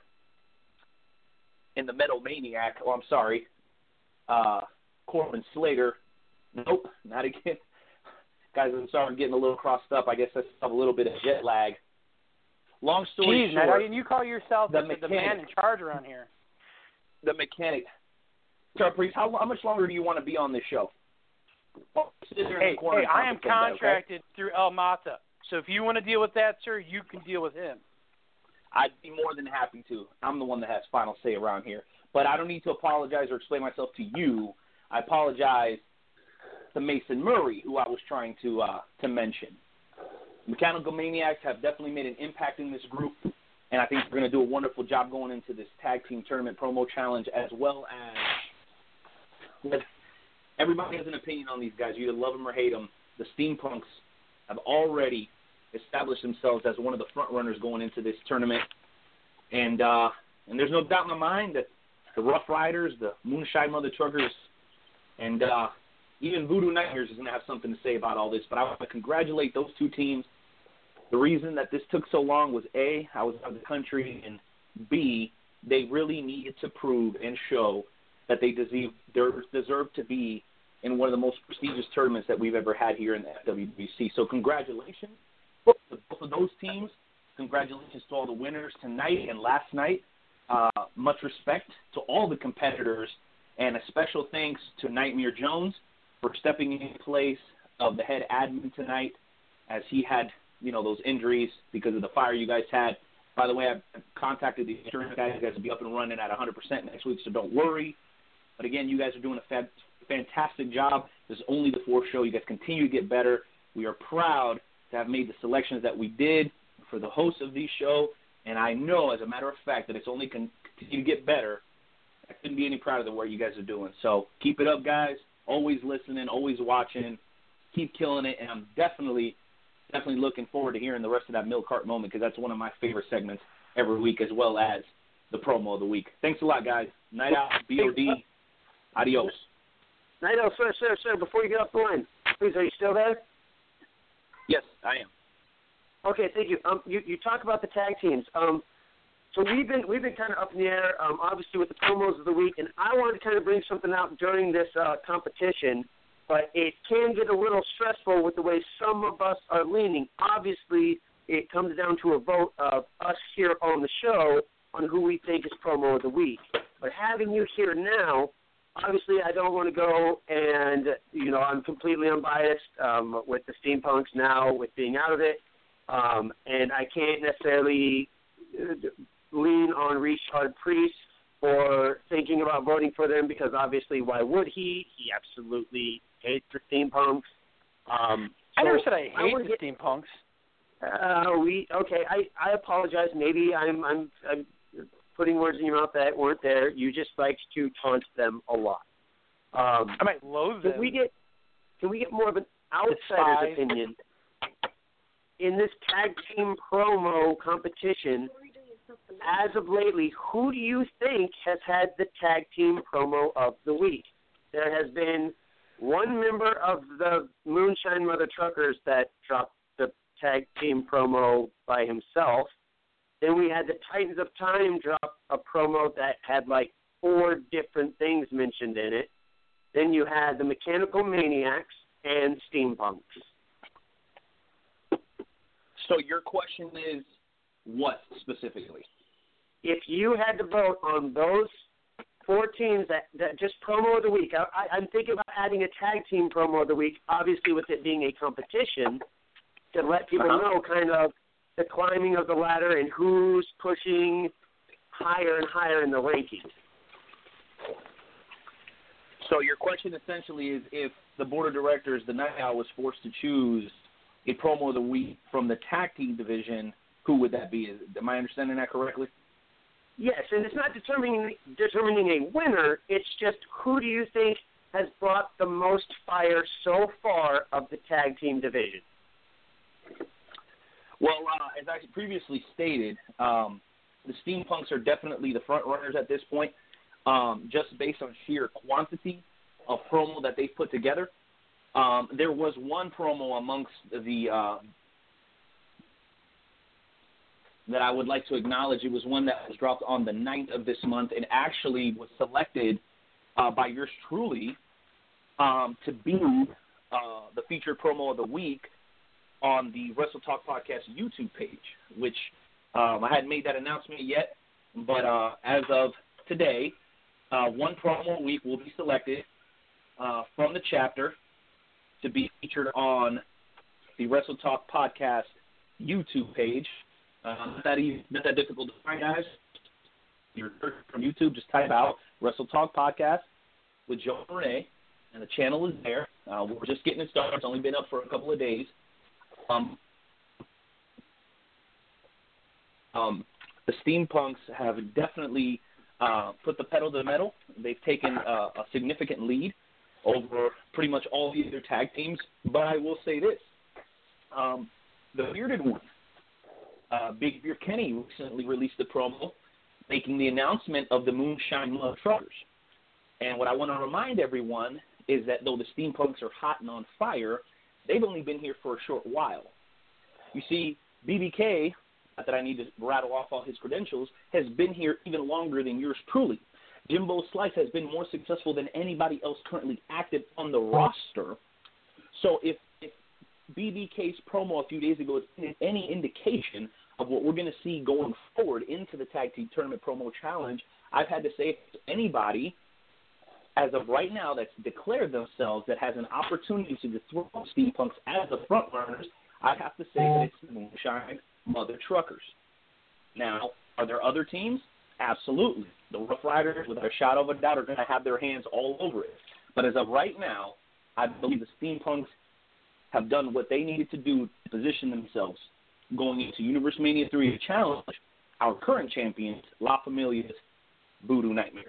in the Metal Maniac. Oh, I'm sorry, uh, Corbin Slater. Nope, not again. Guys, I'm sorry, I'm getting a little crossed up. I guess I have a little bit of jet lag. Long story Jeez, short, Matt, how can you call yourself the, the, mechanic, the man in charge around here? The mechanic. Sir, Priest, how, how much longer do you want to be on this show? Oh, hey, hey, I am contracted okay? through El Mata. So if you want to deal with that, sir, you can deal with him. I'd be more than happy to. I'm the one that has final say around here. But I don't need to apologize or explain myself to you. I apologize to Mason Murray, who I was trying to uh, to mention. Mechanical Maniacs have definitely made an impact in this group, and I think they're going to do a wonderful job going into this tag team tournament promo challenge, as well as everybody has an opinion on these guys. You either love them or hate them. The Steampunks have already established themselves as one of the front runners going into this tournament, and uh, and there's no doubt in my mind that the Rough Riders, the Moonshine Mother Truckers, and uh, even Voodoo Nightmares is going to have something to say about all this. But I want to congratulate those two teams. The reason that this took so long was, A, I was out of the country, and B, they really needed to prove and show that they deserve, deserve to be in one of the most prestigious tournaments that we've ever had here in the F W W C. So congratulations to both of those teams. Congratulations to all the winners tonight and last night. Uh, much respect to all the competitors, and a special thanks to Nightmare Jones for stepping in place of the head admin tonight, as he had, you know, those injuries because of the fire you guys had. By the way, I've contacted the insurance guys. You guys will be up and running at one hundred percent next week, so don't worry. But again, you guys are doing a fab- fantastic job. This is only the fourth show. You guys continue to get better. We are proud to have made the selections that we did for the hosts of these shows, and I know, as a matter of fact, that it's only con- continue to get better. I couldn't be any prouder of what you guys are doing. So keep it up, guys. Always listening, always watching. Keep killing it, and I'm definitely, definitely looking forward to hearing the rest of that milk cart moment, because that's one of my favorite segments every week, as well as the promo of the week. Thanks a lot, guys. Night out, B O D. Adios. Night out, sir, sir, sir. Before you get off the line, please, are you still there? Yes, I am. Okay, thank you. Um, you you talk about the tag teams. Um, so we've been we've been kind of up in the air, um, obviously with the promos of the week, and I wanted to kind of bring something out during this uh, competition, but it can get a little stressful with the way some of us are leaning. Obviously, it comes down to a vote of us here on the show on who we think is promo of the week. But having you here now, obviously, I don't want to go and, you know, I'm completely unbiased um, with the Steampunks now, with being out of it. Um, and I can't necessarily lean on Richard Priest for thinking about voting for them, because obviously, why would he? He absolutely hates the Steampunks. Um, I so never said I hate I the get, Steampunks. Uh, we okay. I, I apologize. Maybe I'm I'm I'm putting words in your mouth that weren't there. You just like to taunt them a lot. Um, I might loathe can them. we get can we get more of an outsider's opinion in this tag team promo competition? As of lately, who do you think has had the tag team promo of the week? There has been one member of the Moonshine Mother Truckers that dropped the tag team promo by himself. Then we had the Titans of Time drop a promo that had like four different things mentioned in it. Then you had the Mechanical Maniacs and Steampunks. So your question is what specifically? If you had to vote on those four teams that, that just promo of the week, I, I, I'm thinking about adding a tag team promo of the week, obviously with it being a competition, to let people uh-huh. know kind of the climbing of the ladder and who's pushing higher and higher in the rankings. So your question essentially is, if the board of directors, the Night Owl, was forced to choose a promo of the week from the tag team division, who would that be? Am I understanding that correctly? Yes, and it's not determining determining a winner. It's just, who do you think has brought the most fire so far of the tag team division? Well, uh, as I previously stated, um, the Steampunks are definitely the front runners at this point, um, just based on sheer quantity of promo that they've put together. Um, there was one promo amongst the uh, that I would like to acknowledge. It was one that was dropped on the ninth of this month and actually was selected uh, by yours truly um, to be uh, the featured promo of the week on the Wrestle Talk Podcast YouTube page, which um, I hadn't made that announcement yet, but uh, as of today, uh, one promo a week will be selected uh, from the chapter to be featured on the Wrestle Talk Podcast YouTube page. Uh, not that easy, not that difficult to find, guys. You're from YouTube, just type out Wrestle Talk Podcast with Joe and Renee, and the channel is there. Uh, we're just getting it started. It's only been up for a couple of days. Um, um, the Steampunks have definitely uh, put the pedal to the metal. They've taken uh, a significant lead over pretty much all the other tag teams. But I will say this. Um, the Bearded One, uh, Big Beer Kenny, recently released a promo making the announcement of the Moonshine Love Truckers. And what I want to remind everyone is that though the Steampunks are hot and on fire, they've only been here for a short while. You see, B B K, not that I need to rattle off all his credentials, has been here even longer than yours truly. Jimbo Slice has been more successful than anybody else currently active on the roster. So if, if B B K's promo a few days ago is any indication of what we're going to see going forward into the Tag Team Tournament Promo Challenge, I've had to say if anybody as of right now that's declared themselves that has an opportunity to dethrone Steampunks as the front runners, I have to say that it's the Moonshine Mother Truckers. Now, are there other teams? Absolutely. The Rough Riders, without a shadow of a doubt, are going to have their hands all over it. But as of right now, I believe the Steampunks have done what they needed to do to position themselves going into Universe Mania three to challenge our current champions, La Familia's Voodoo Nightmares.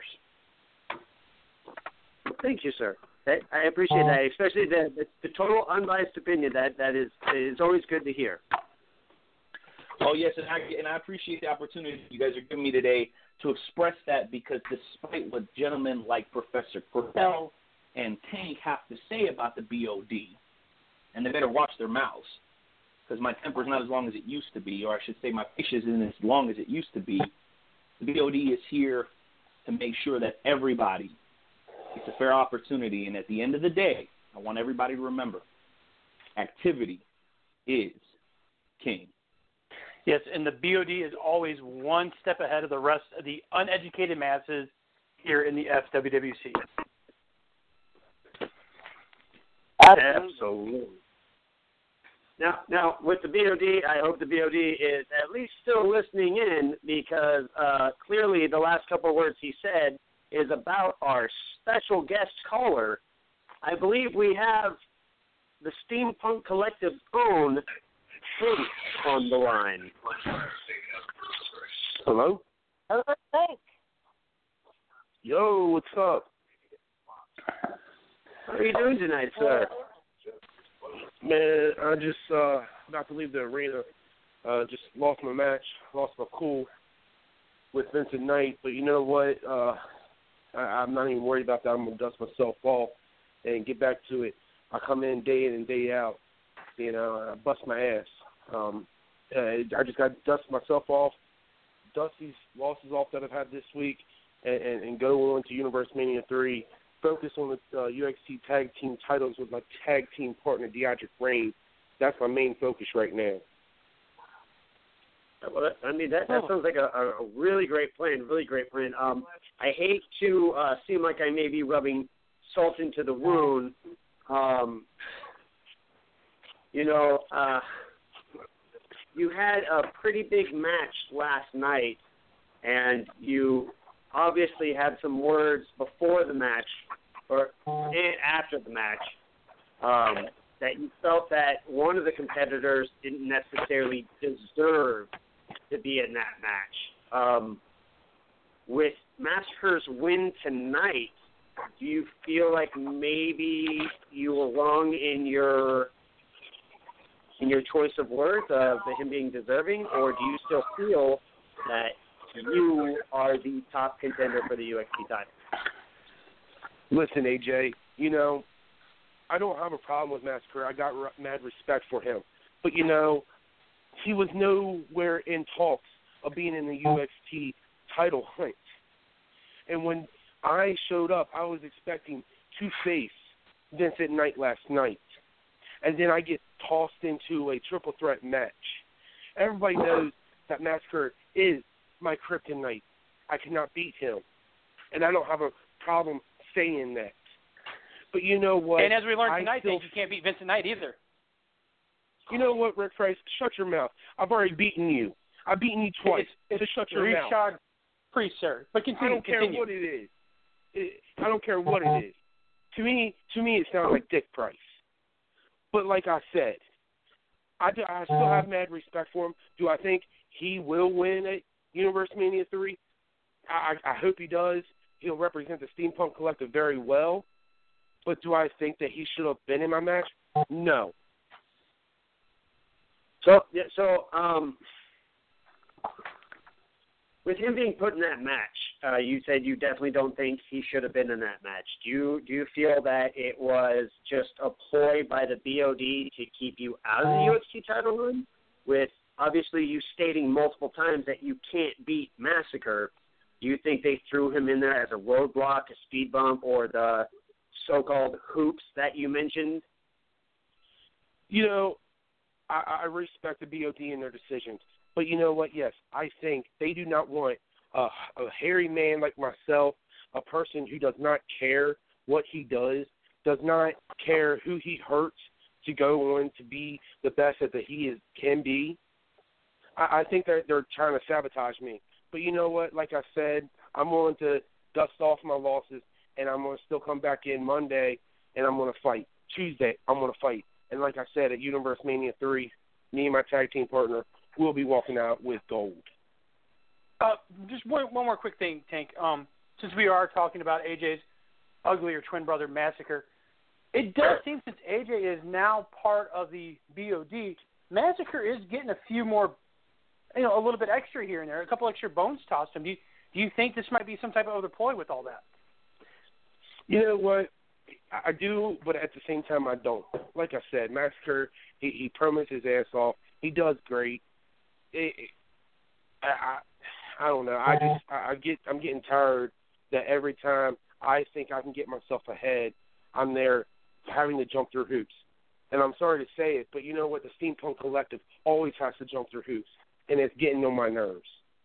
Thank you, sir. I appreciate that, especially the, the, the total unbiased opinion. That that is is always good to hear. Oh yes, and I and I appreciate the opportunity you guys are giving me today to express that, because despite what gentlemen like Professor Cordell and Tank have to say about the B O D, and they better watch their mouths, because my temper's not as long as it used to be, or I should say my patience isn't as long as it used to be. The B O D is here to make sure that everybody it's a fair opportunity, and at the end of the day, I want everybody to remember, activity is king. Yes, and the B O D is always one step ahead of the rest of the uneducated masses here in the F W W C. Absolutely. Now, now with the B O D, I hope the B O D is at least still listening in, because uh, clearly the last couple of words he said is about our special guest caller. I believe we have the Steampunk Collective's own Hank on the line. Hello? Hello, Hank. Yo, what's up? How are you doing tonight, sir? Man, I just uh, about to leave the arena. Uh, just lost my match, lost my cool with Vincent Knight. But you know what? Uh, I, I'm not even worried about that. I'm going to dust myself off and get back to it. I come in day in and day out. You know, I bust my ass. Um, uh, I just got to dust myself off, dust these losses off that I've had this week, and, and, and go on to Universe Mania three. Focus on the uh, U X T tag team titles with my tag team partner, Deodric Rain. That's my main focus right now. Well, that, I mean, that, that sounds like a, a really great plan, really great plan. Um, I hate to uh, seem like I may be rubbing salt into the wound. Um, you know, uh, you had a pretty big match last night, and you obviously had some words before the match or and after the match um, that you felt that one of the competitors didn't necessarily deserve to be in that match. Um, with Massacre's win tonight, do you feel like maybe you were wrong in your in your choice of words of him being deserving, or do you still feel that you are the top contender for the U X T title? Listen, A J, you know, I don't have a problem with Massacre. I got re- mad respect for him. But, you know, he was nowhere in talks of being in the U X T title hunt. And when I showed up, I was expecting to face Vincent Knight last night. And then I get tossed into a triple threat match. Everybody knows that Massacre is my kryptonite. I cannot beat him. And I don't have a problem saying that. But you know what? And as we learned I tonight, still, you can't beat Vincent Knight either. You know what, Rick Price? Shut your mouth. I've already beaten you. I've beaten you twice. It's, it's so shut your Rashad mouth. Priest, sir. But continue. I don't care continue. what it is. It, I don't care what it is. To me, to me, it sounds like Dick Price. But like I said, I, do, I still have mad respect for him. Do I think he will win at Universe Mania three? I, I hope he does. He'll represent the Steampunk Collective very well. But do I think that he should have been in my match? No. So, yeah, so um, with him being put in that match, uh, you said you definitely don't think he should have been in that match. Do you do you feel that it was just a ploy by the B O D to keep you out of the U X T title run? With obviously you stating multiple times that you can't beat Massacre, do you think they threw him in there as a roadblock, a speed bump, or the so-called hoops that you mentioned? You know, I, I respect the B O D in their decisions. But you know what? Yes, I think they do not want a, a hairy man like myself, a person who does not care what he does, does not care who he hurts to go on to be the best that he is can be. I, I think that they're trying to sabotage me. But you know what? Like I said, I'm willing to dust off my losses, and I'm going to still come back in Monday, and I'm going to fight. Tuesday, I'm going to fight. And like I said, at Universe Mania three, me and my tag team partner will be walking out with gold. Uh, just one, one more quick thing, Tank. Um, since we are talking about A J's uglier twin brother Massacre, it does seem since A J is now part of the B O D, Massacre is getting a few more, you know, a little bit extra here and there, a couple extra bones tossed him. Do you, do you think this might be some type of other ploy with all that? You know what? I do, but at the same time, I don't. Like I said, Massacre, he, he promos his ass off. He does great. It, it, I, I I don't know. I just I, I get I'm getting tired that every time I think I can get myself ahead, I'm there having to jump through hoops. And I'm sorry to say it, but you know what? The Steampunk Collective always has to jump through hoops, and it's getting on my nerves.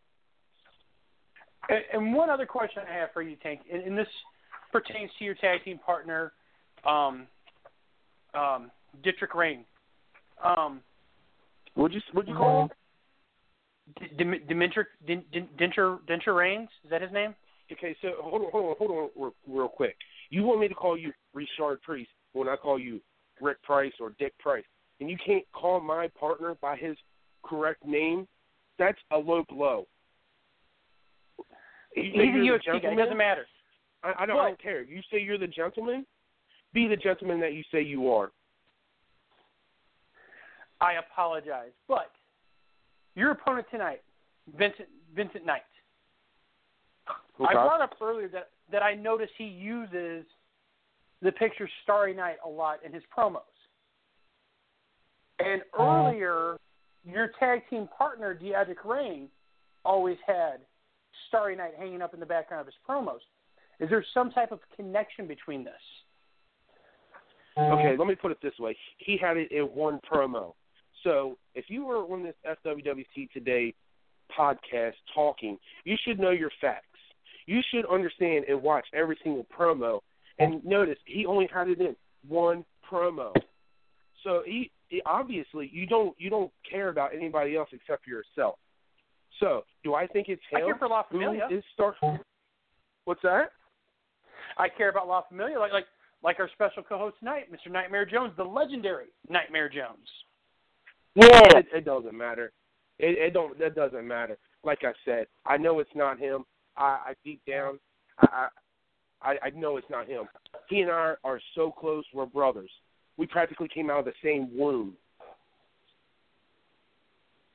And, and one other question I have for you, Tank, and, and this pertains to your tag team partner, um, um, Dietrich Rain. Um, What'd you What'd you call him? Dementor, Denture, Denture Reigns? Is that his name? Okay, so hold on, hold on, hold on real, real quick. You want me to call you Rashard Priest when I call you Rick Price or Dick Price, and you can't call my partner by his correct name? That's a low blow. He's a U X T guy. It doesn't matter. I, I, don't, I don't care. You say you're the gentleman? Be the gentleman that you say you are. I apologize, but your opponent tonight, Vincent Vincent Knight. Okay. I brought up earlier that, that I noticed he uses the picture Starry Night a lot in his promos. And earlier, your tag team partner, Dietrich Rain, always had Starry Night hanging up in the background of his promos. Is there some type of connection between this? Okay, let me put it this way. He had it in one promo. So if you were on this F W W C Today podcast talking, you should know your facts. You should understand and watch every single promo. And notice, he only had it in one promo. So he, he obviously, you don't you don't care about anybody else except for yourself. So do I think it's him? I care for La Familia. Who is start- What's that? I care about La Familia, like like like our special co-host tonight, Mister Nightmare Jones, the legendary Nightmare Jones. Yeah, it, it doesn't matter. It, it don't. That doesn't matter. Like I said, I know it's not him. I, I deep down, I, I I know it's not him. He and I are so close. We're brothers. We practically came out of the same womb.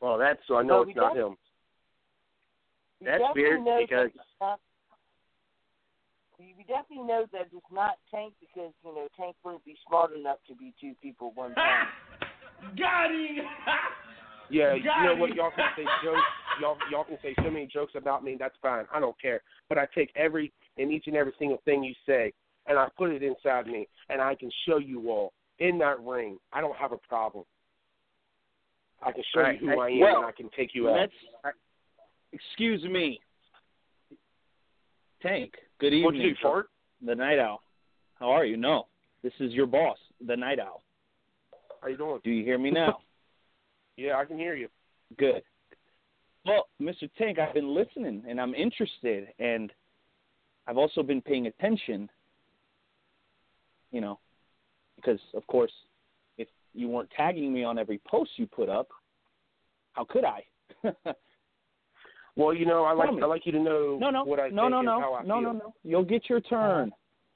Well, that's so I know But it's we not def- him. we That's definitely weird know because that it's not, we we definitely know that it's not Tank because, you know, Tank wouldn't be smart enough to be two people at one time. Got him. yeah, Got you know him. what? Y'all can say jokes. Y'all y'all can say so many jokes about me. That's fine. I don't care. But I take every and each and every single thing you say, and I put it inside me, and I can show you all in that ring. I don't have a problem. I can show Right. you who I, I am, well, and I can take you out. Let's, excuse me. Tank, good evening. What'd you do, fart? The Night Owl. How are you? No, this is your boss, the Night Owl. How you doing? Do you hear me now? Yeah, I can hear you. Good. Well, Mister Tank, I've been listening, and I'm interested, and I've also been paying attention, you know, because, of course, if you weren't tagging me on every post you put up, how could I? Well, you know, I like Tell me. I like you to know no, no, what I no, think no, and no, how I no, feel. no, no. You'll get your turn.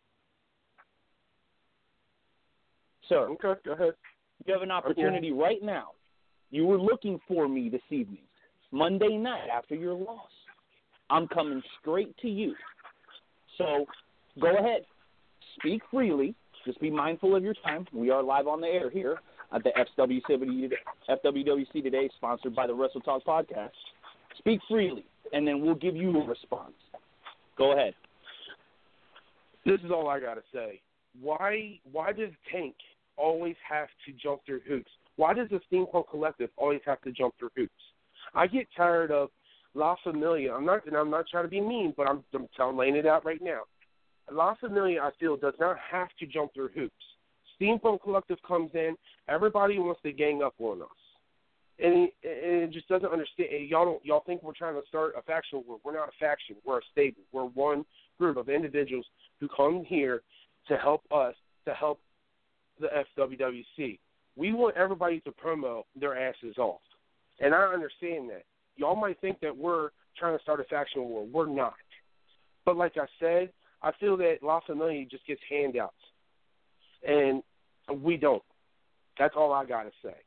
Sir, Okay, go ahead. you have an opportunity right now. You were looking for me this evening, Monday night after your loss. I'm coming straight to you. So go ahead. Speak freely. Just be mindful of your time. We are live on the air here at the F W W C Today, sponsored by the Wrestle Talk Podcast. Speak freely, and then we'll give you a response. Go ahead. This is all I gotta say. Why why does Tank always have to jump through hoops? Why does the Steampunk Collective always have to jump through hoops? I get tired of La Familia. I'm not and I'm not trying to be mean, but I'm I'm telling laying it out right now. La Familia, I feel, does not have to jump through hoops. Steampunk Collective comes in, everybody wants to gang up on us. And it, and it just doesn't understand. Y'all don't. Y'all think we're trying to start a faction war. We're not a faction. We're a stable. We're one group of individuals who come here to help us, to help the F W W C. We want everybody to promo their asses off. And I understand that. Y'all might think that we're trying to start a faction war. We're not. But like I said, I feel that La Familia just gets handouts. And we don't. That's all I got to say.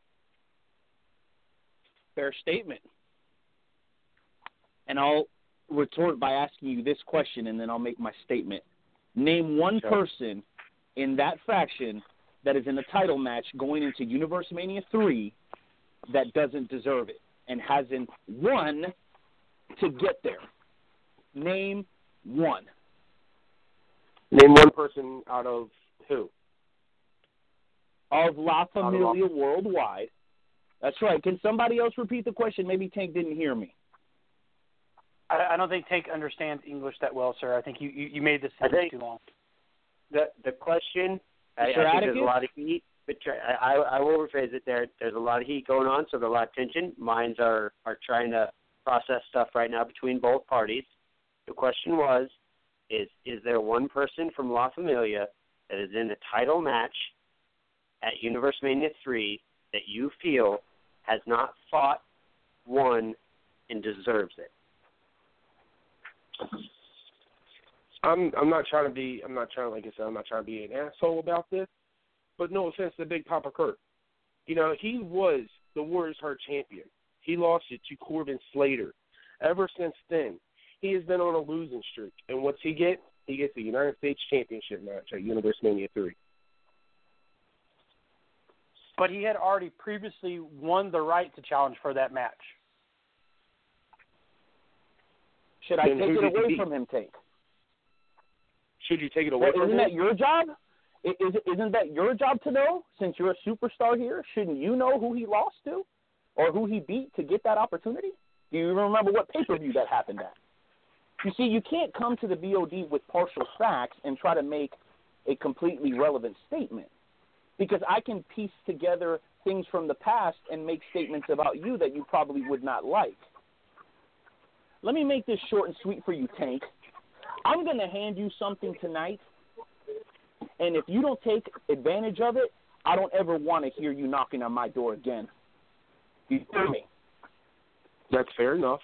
Fair statement. And I'll retort by asking you this question, and then I'll make my statement. Name one Sure. person in that faction that is in a title match going into Universe Mania three that doesn't deserve it and hasn't won to get there. Name one. Name one person out of who? Of La Familia of- worldwide. That's right. Can somebody else repeat the question? Maybe Tank didn't hear me. I, I don't think Tank understands English that well, sir. I think you, you, you made this I sentence think- too long. The the question, I, I Mister think there's Atticus? a lot of heat, but try, I, I will rephrase it there. There's a lot of heat going on, so there's a lot of tension. Minds are, are trying to process stuff right now between both parties. The question was, is is there one person from La Familia that is in the title match at Universe Mania three that you feel has not fought, won, and deserves it? I'm I'm not trying to be I'm not trying like I said I'm not trying to be an asshole about this, but no offense to Big Papa Kurt. You know, he was the Warriors Heart champion. He lost it to Corbin Slater. Ever since then, he has been on a losing streak. And what's he get? He gets the United States Championship match at Universe Mania three. But he had already previously won the right to challenge for that match. Should I Then take who it did he away beat? from him, Tank? Should you take it away Well, from isn't him? that your job? I- Is, isn't that your job to know? Since you're a superstar here, shouldn't you know who he lost to or who he beat to get that opportunity? Do you remember what pay-per-view that happened at? You see, you can't come to the B O D with partial facts and try to make a completely relevant statement, because I can piece together things from the past and make statements about you that you probably would not like. Let me make this short and sweet for you, Tank. I'm going to hand you something tonight, and if you don't take advantage of it, I don't ever want to hear you knocking on my door again. You hear me? That's fair enough.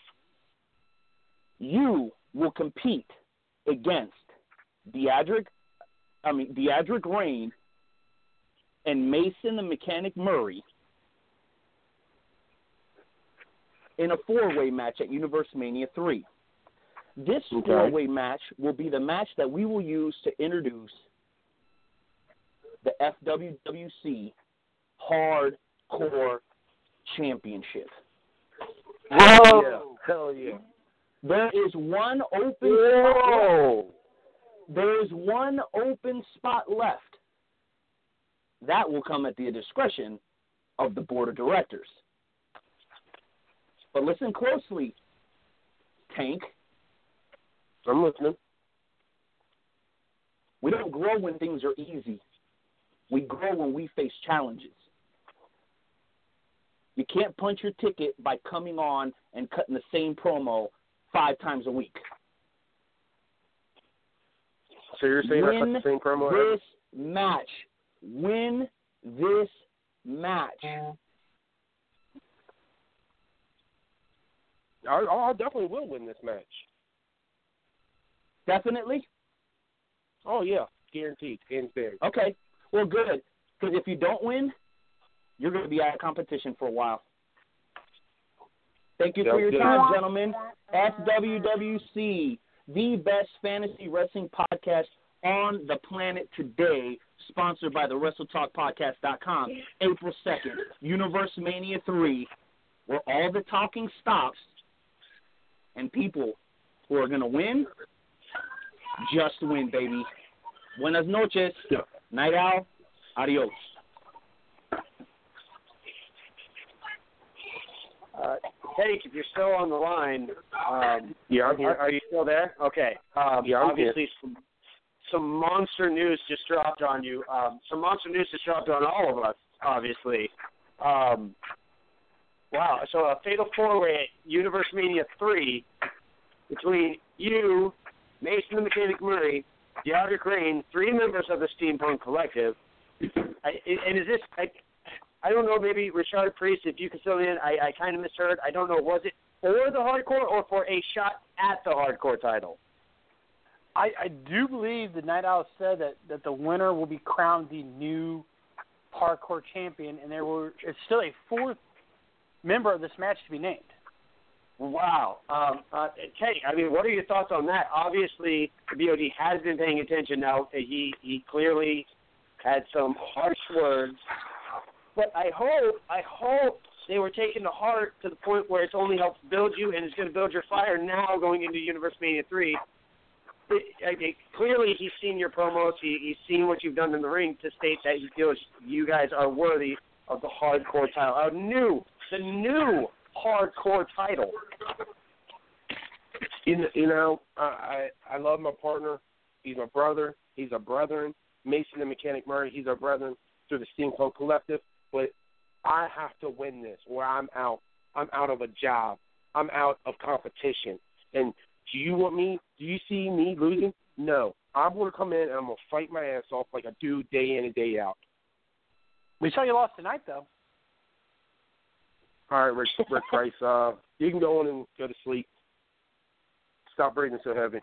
You will compete against Deadric, I mean Deadric Rain and Mason the Mechanic Murray in a four-way match at Universe Mania three. This Okay. four-way match will be the match that we will use to introduce the F W W C Hardcore Championship. Whoa! Yeah. Hell yeah. There is one open Whoa! spot. There is one open spot left. That will come at the discretion of the board of directors. But listen closely, Tank. I'm listening. We don't grow when things are easy. We grow when we face challenges. You can't punch your ticket by coming on and cutting the same promo five times a week. So you're saying I cut Win the same promo every this match. Win this match. I, I definitely will win this match. Definitely? Oh, yeah. Guaranteed. Hands down. Okay. Well, good. Because if you don't win, you're going to be out of competition for a while. Thank you for your time, gentlemen. F W W C, the best fantasy wrestling podcast on the planet today, sponsored by the Wrestle Talk Podcast dot com. April second, Universe Mania three, where all the talking stops and people who are going to win just win, baby. Buenas noches. Yeah. Night Owl. Adios. Uh, Tank, if you're still on the line, um, Yeah, I'm are, here. are you still there? Okay. Um, Yeah, I'm obviously, some some monster news just dropped on you. Um, some monster news just dropped on all of us, obviously. Um, wow. So a fatal four-way at Universe Mania three between you, Mason the Mechanic Murray, Deodric Crane, three members of the Steampunk Collective. I, and is this, I, I don't know, maybe Richard Priest, if you can fill me in, I, I kind of misheard. I don't know, was it for the Hardcore or for a shot at the Hardcore title? I, I do believe the Night Owl said that, that the winner will be crowned the new Hardcore champion, and there were it's still a fourth member of this match to be named. Wow. Um, uh, Kenny, I mean, what are your thoughts on that? Obviously, B O D has been paying attention now. He he clearly had some harsh words, but I hope I hope they were taken to heart to the point where it's only helped build you and it's going to build your fire now going into Universe Mania three. It, it, clearly, he's seen your promos. He, he's seen what you've done in the ring to state that he feels you guys are worthy of the Hardcore title, a new, the new Hardcore title. You, you know, I, I I love my partner. He's my brother. He's a brethren. Mason the Mechanic Murray, he's our brethren through the Steampunk Collective. But I have to win this, or I'm out. I'm out of a job. I'm out of competition. And do you want me? Do you see me losing? No. I'm going to come in and I'm going to fight my ass off like I do day in and day out. We saw you lost tonight, though. All right, Rick, Rick Price, uh, you can go on and go to sleep. Stop breathing so heavy.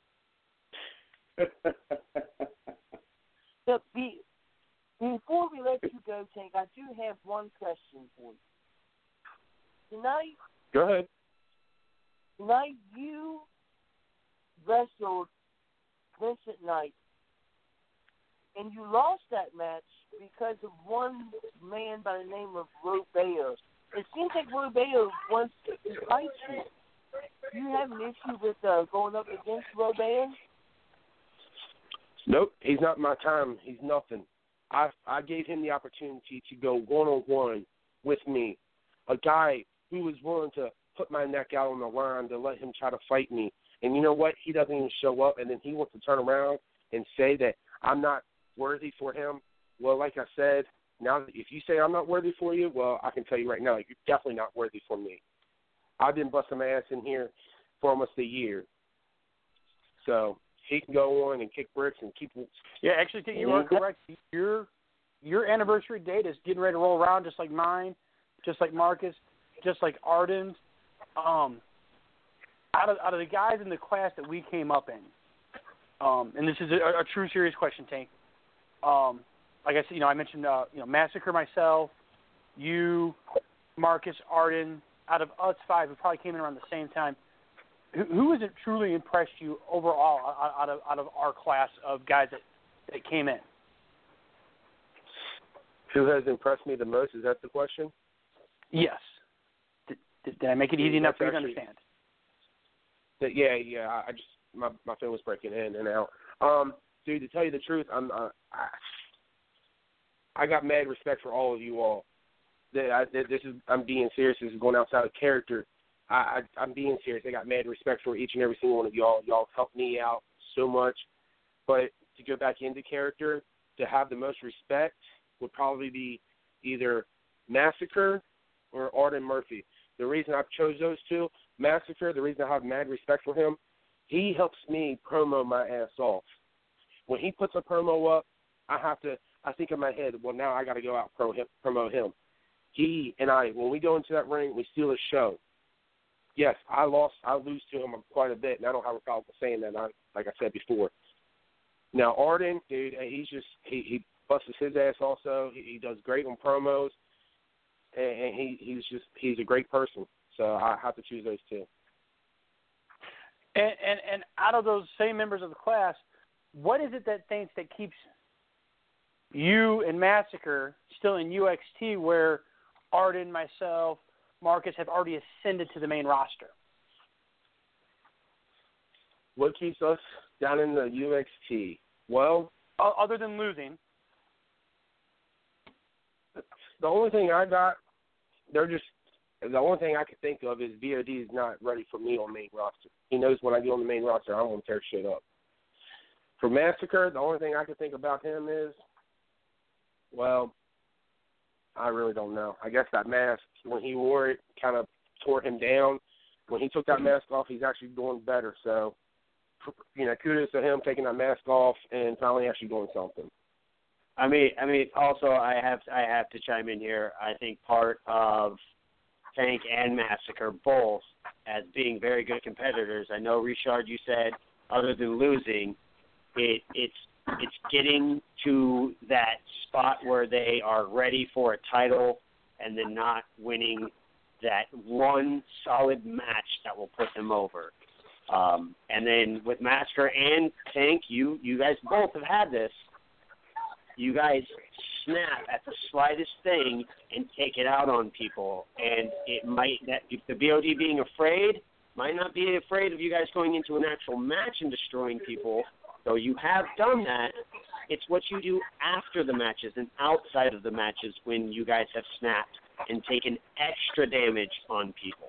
So be, before we let you go, Tank, I do have one question for you. Tonight, Go ahead. tonight you wrestled Vincent Knight, and you lost that match because of one man by the name of Robert. It seems like Robert wants to fight you. Do you have an issue with uh, going up against Robert? Nope, he's not my time. He's nothing. I I gave him the opportunity to go one-on-one with me, a guy who was willing to put my neck out on the line to let him try to fight me. And you know what? He doesn't even show up, and then he wants to turn around and say that I'm not worthy for him. Well, like I said, now if you say I'm not worthy for you, well, I can tell you right now, you're definitely not worthy for me. I've been busting my ass in here for almost a year. So he can go on and kick bricks and keep. Yeah, actually, you are correct. Your your anniversary date is getting ready to roll around, just like mine, just like Marcus, just like Arden's. Um, out of out of the guys in the class that we came up in, um, and this is a, a true serious question, Tank. Um, like I said, you know, I mentioned uh, you know Massacre myself, you, Marcus, Arden, out of us five who probably came in around the same time, who, who has it truly impressed you overall out of out of our class of guys that, that came in? Who has impressed me the most? Is that the question? Yes. Did, did, did I make it easy enough for you to actually, understand? That, yeah, yeah. I just my my phone was breaking in and out. Um, dude, to tell you the truth, I'm uh, I, I got mad respect for all of you all. That I, that this is I'm being serious. This is going outside of character. I, I I'm being serious. I got mad respect for each and every single one of y'all. Y'all helped me out so much. But to go back into character, to have the most respect would probably be either Massacre or Arden Murphy. The reason I've chose those two, Massacre, the reason I have mad respect for him, he helps me promo my ass off. When he puts a promo up, I have to, I think in my head, well, now I got to go out pro him, promote him. He and I, when we go into that ring, we steal his show. Yes, I lost, I lose to him quite a bit, and I don't have a problem saying that, I, like I said before. Now, Arden, dude, he's just, he, he busts his ass also. He, he does great on promos, and, and he, he's just, he's a great person. So I have to choose those two. And, and and out of those same members of the class, what is it that thinks that keeps you and Massacre still in U X T where Arden, myself, Marcus have already ascended to the main roster? What keeps us down in the U X T? Well, other than losing, the only thing I got, they're just, the only thing I can think of is V O D is not ready for me on main roster. He knows when I get on the main roster, I'm going to tear shit up. For Massacre, the only thing I can think about him is, well, I really don't know. I guess that mask, when he wore it, kind of tore him down. When he took that mask off, he's actually doing better. So, you know, kudos to him taking that mask off and finally actually doing something. I mean, I mean, also I have I have to chime in here. I think part of Tank and Massacre both as being very good competitors. I know, Richard, you said other than losing, it it's it's getting to that spot where they are ready for a title and then not winning that one solid match that will put them over. Um, and then with Massacre and Tank, you you guys both have had this. You guys snap at the slightest thing and take it out on people, and it might that if the B O D being afraid might not be afraid of you guys going into an actual match and destroying people, though you have done that. It's what you do after the matches and outside of the matches when you guys have snapped and taken extra damage on people.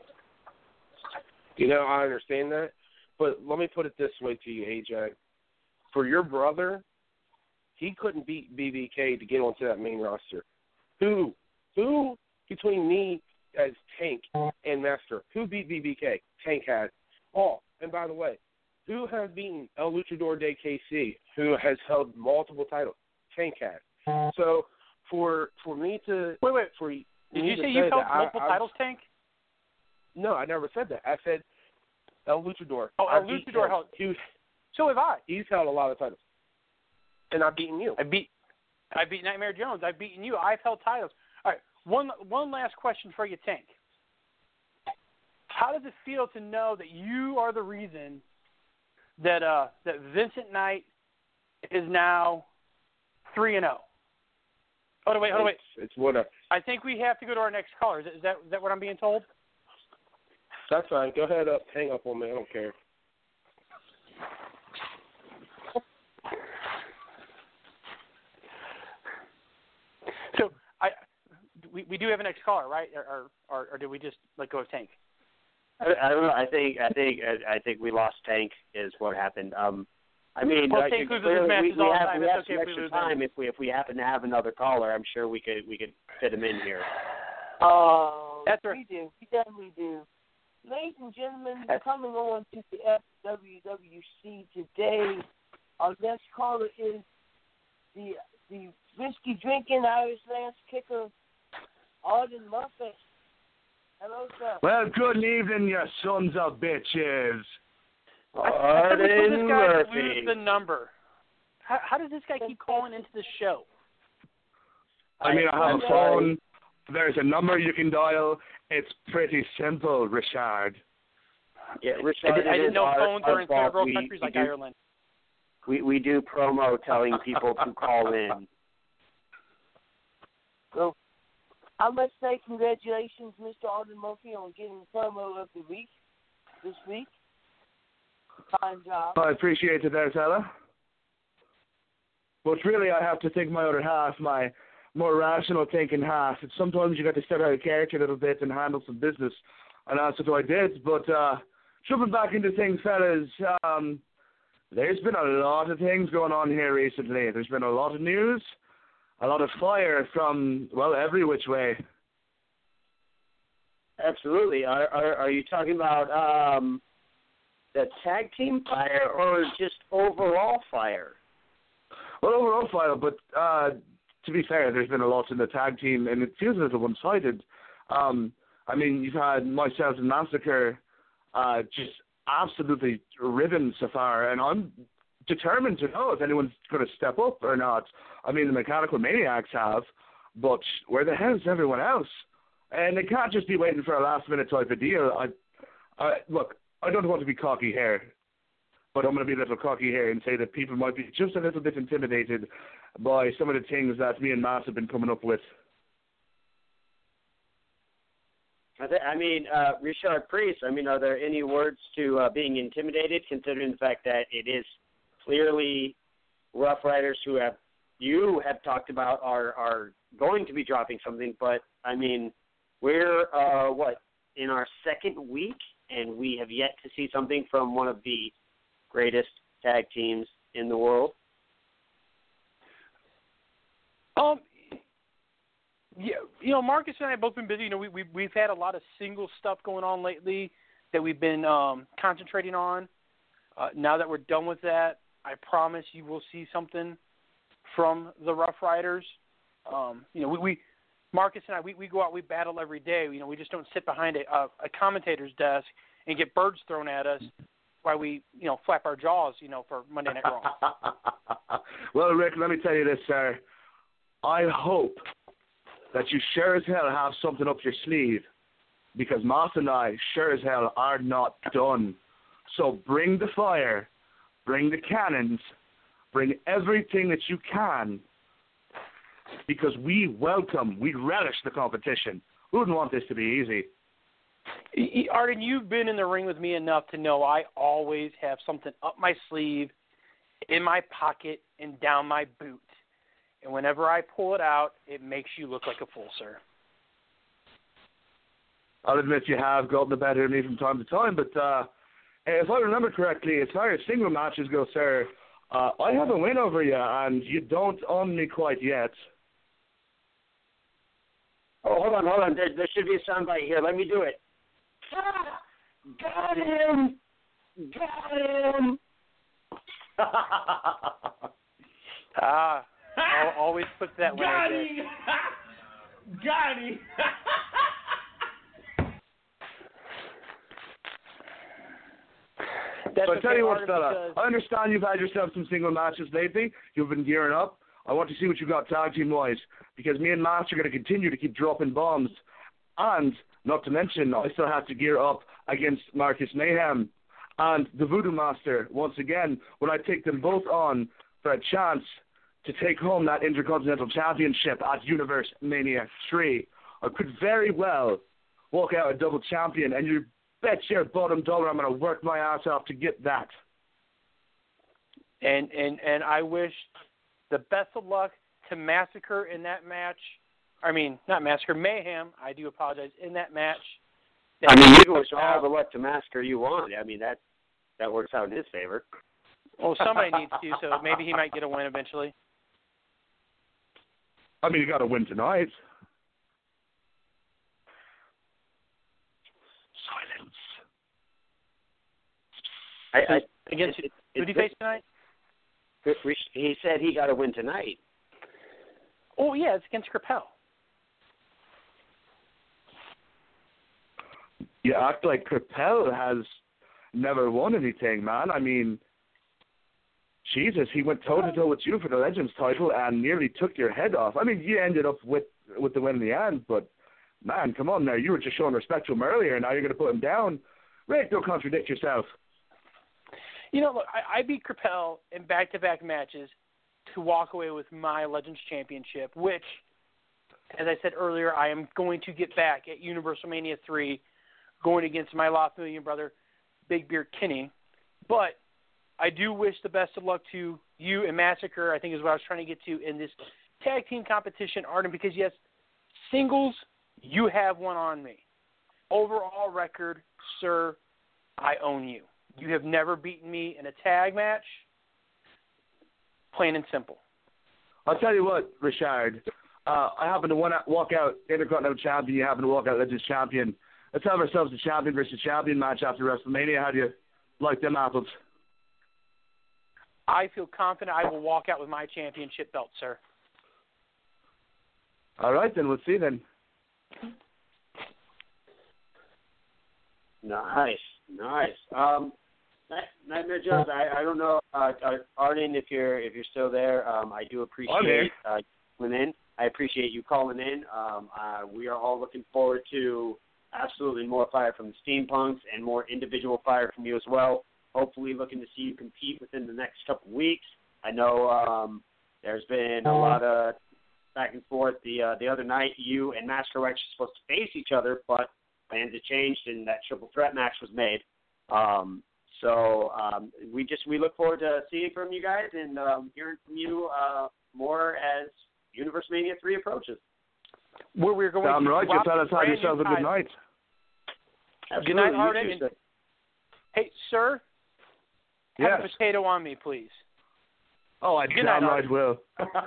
You know, I understand that, but let me put it this way to you, A J. For your brother, he couldn't beat B B K to get onto that main roster. Who? Who between me as Tank and Master, who beat B B K? Tank had. Oh, and by the way, who has beaten El Luchador de K C, who has held multiple titles? Tank had. So for for me to wait wait for did you say you've held multiple I, titles, Tank? No, I never said that. I said El Luchador. Oh, El I beat Luchador him. held. He, so have I. He's held a lot of titles. And I've beaten you. I beat, I beat Nightmare Jones. I've beaten you. I've held titles. All right. One, one last question for you, Tank. How does it feel to know that you are the reason that uh, that Vincent Knight is now three and zero? Hold on, wait, hold on, wait. It's what a. I think we have to go to our next caller. Is that is that what I'm being told? That's fine. Go ahead up. Hang up on me. I don't care. So I, we we do have a next caller, right? Or or, or did we just let go of Tank? I, I don't know. I think I think I think we lost Tank is what happened. Um, I mean, well, uh, Tank loses clearly, his matches we, we all the have, time. we It's have okay some if we extra lose time. him. If we if we happen to have another caller, I'm sure we could we could fit him in here. Oh, That's right. we do. We definitely do. Ladies and gentlemen, coming on to the F W W C today, our next caller is the the whiskey drinking Irish Lance kicker, Arden Murphy. Hello, sir. Well, good evening, you sons of bitches. Arden this guy Murphy. lose the number. How, how does this guy keep calling into the show? I mean, I have I'm a sorry. phone. there's a number you can dial. It's pretty simple, Richard. Yeah, Richard. I, did, I didn't know our, phones were in fault. third world we, countries we like do, Ireland. We we do promo telling people to call in. So, I must say congratulations, Mister Alden Murphy, on getting the promo of the week this week. Fine job. I appreciate it there, fella. But really, I have to think my other half, my more rational thinking half. It's sometimes you got to step out of character a little bit and handle some business, and that's what I did. But uh, jumping back into things, fellas, um, there's been a lot of things going on here recently. There's been a lot of news, a lot of fire from, well, every which way. Absolutely. Are are, are you talking about um, the tag team fire or just overall fire? Well, overall fire, but uh, to be fair, there's been a lot in the tag team, and it feels a little one-sided. Um, I mean, you've had myself and Massacre uh, just absolutely ribbon so far, and I'm determined to know if anyone's going to step up or not. I mean, the Mechanical Maniacs have, but where the hell's everyone else? And they can't just be waiting for a last-minute type of deal. I, I, look, I don't want to be cocky here, but I'm going to be a little cocky here and say that people might be just a little bit intimidated by some of the things that me and Matt have been coming up with. I, th- I mean, uh, Richard Priest, I mean, are there any words to uh, being intimidated, considering the fact that it is clearly Rough Riders who have you have talked about are, are going to be dropping something, but, I mean, we're, uh, what, in our second week, and we have yet to see something from one of the greatest tag teams in the world? Um, yeah, you know, Marcus and I have both been busy. You know, we, we we've had a lot of single stuff going on lately that we've been um, concentrating on. Uh, now that we're done with that, I promise you will see something from the Rough Riders. Um, you know, we, we Marcus and I we, we go out, we battle every day. You know, we just don't sit behind a, a, a commentator's desk and get birds thrown at us while we, you know, flap our jaws, you know, for Monday Night Raw. Well, Rick, let me tell you this, sir. I hope that you sure as hell have something up your sleeve, because Moss and I sure as hell are not done. So bring the fire, bring the cannons, bring everything that you can, because we welcome, we relish the competition. We wouldn't want this to be easy. Arden, you've been in the ring with me enough to know I always have something up my sleeve, in my pocket, and down my boot. And whenever I pull it out, it makes you look like a fool, sir. I'll admit you have gotten the better of me from time to time, but uh, if I remember correctly, as far as single matches go, sir, uh, I have a win over you, and you don't own me quite yet. Oh, hold on, hold on. There, there should be a soundbite here. Let me do it. Ah, got him! Got him! ah, I'll always put that one. Got him! Got him! That's but I okay, tell you what, Arden, fella, because... I understand you've had yourself some single matches lately. You've been gearing up. I want to see what you got tag team wise, because me and Master are going to continue to keep dropping bombs. And, not to mention, I still have to gear up against Marcus Mayhem and the Voodoo Master once again when I take them both on for a chance to take home that Intercontinental Championship at Universe Mania three. I could very well walk out a double champion, and you bet your bottom dollar I'm going to work my ass off to get that. And, and, and I wish the best of luck to Massacre in that match. I mean, not Massacre, Mayhem. I do apologize. In that match. I mean, you can wish all the luck to Massacre you want. I mean, that that works out in his favor. Well, somebody needs to, so maybe he might get a win eventually. I mean, you got to win tonight. Silence. I, I, Against it, who did he face tonight? He said he got to win tonight. Oh, yeah, it's against Crapel. You act like Crapel has never won anything, man. I mean, Jesus, he went toe-to-toe with you for the Legends title and nearly took your head off. I mean, you ended up with, with the win in the end, but man, come on now. You were just showing respect to him earlier, and now you're going to put him down. Rick, don't contradict yourself. You know, look, I, I beat Capel in back-to-back matches to walk away with my Legends Championship, which, as I said earlier, I am going to get back at Universal Mania three, going against my Lost Million brother, Big Beard Kenny. But I do wish the best of luck to you and Massacre, I think is what I was trying to get to in this tag team competition, Arden, because, yes, singles, you have one on me. Overall record, sir, I own you. You have never beaten me in a tag match, plain and simple. I'll tell you what, Richard. Uh, I happen to walk out Intercontinental Champion. You happen to walk out Legends Champion. Let's have ourselves a champion versus champion match after WrestleMania. How do you like them apples? I feel confident I will walk out with my championship belt, sir. All right, then. We'll see then. Nice, nice. Um, Nightmare Jones, I, I don't know, uh, Arden, if you're if you're still there. Um, I do appreciate uh, calling in. I appreciate you calling in. Um, uh, we are all looking forward to absolutely more fire from the Steampunks and more individual fire from you as well. Hopefully, looking to see you compete within the next couple weeks. I know um, there's been a lot of back and forth. The uh, the other night, you and Master were actually supposed to face each other, but plans had changed and that triple threat match was made. Um, so um, we just we look forward to seeing from you guys and um, hearing from you uh, more as Universe Mania three approaches. Where we're going Damn to right, you fellas have yourselves a good night. Absolutely. Good night, Arden. And, hey, sir, have yes. a potato on me, please. Oh, I Good damn night, right will.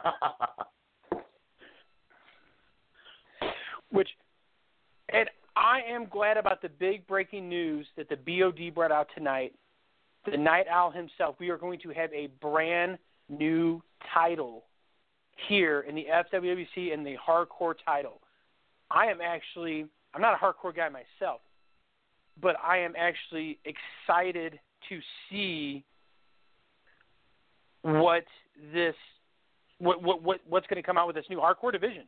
Which, and I am glad about the big breaking news that the B O D brought out tonight. The Night Owl himself, we are going to have a brand new title here in the F W W C and the hardcore title. I am actually, I'm not a hardcore guy myself, but I am actually excited to see what this, what what, what what's going to come out with this new hardcore division.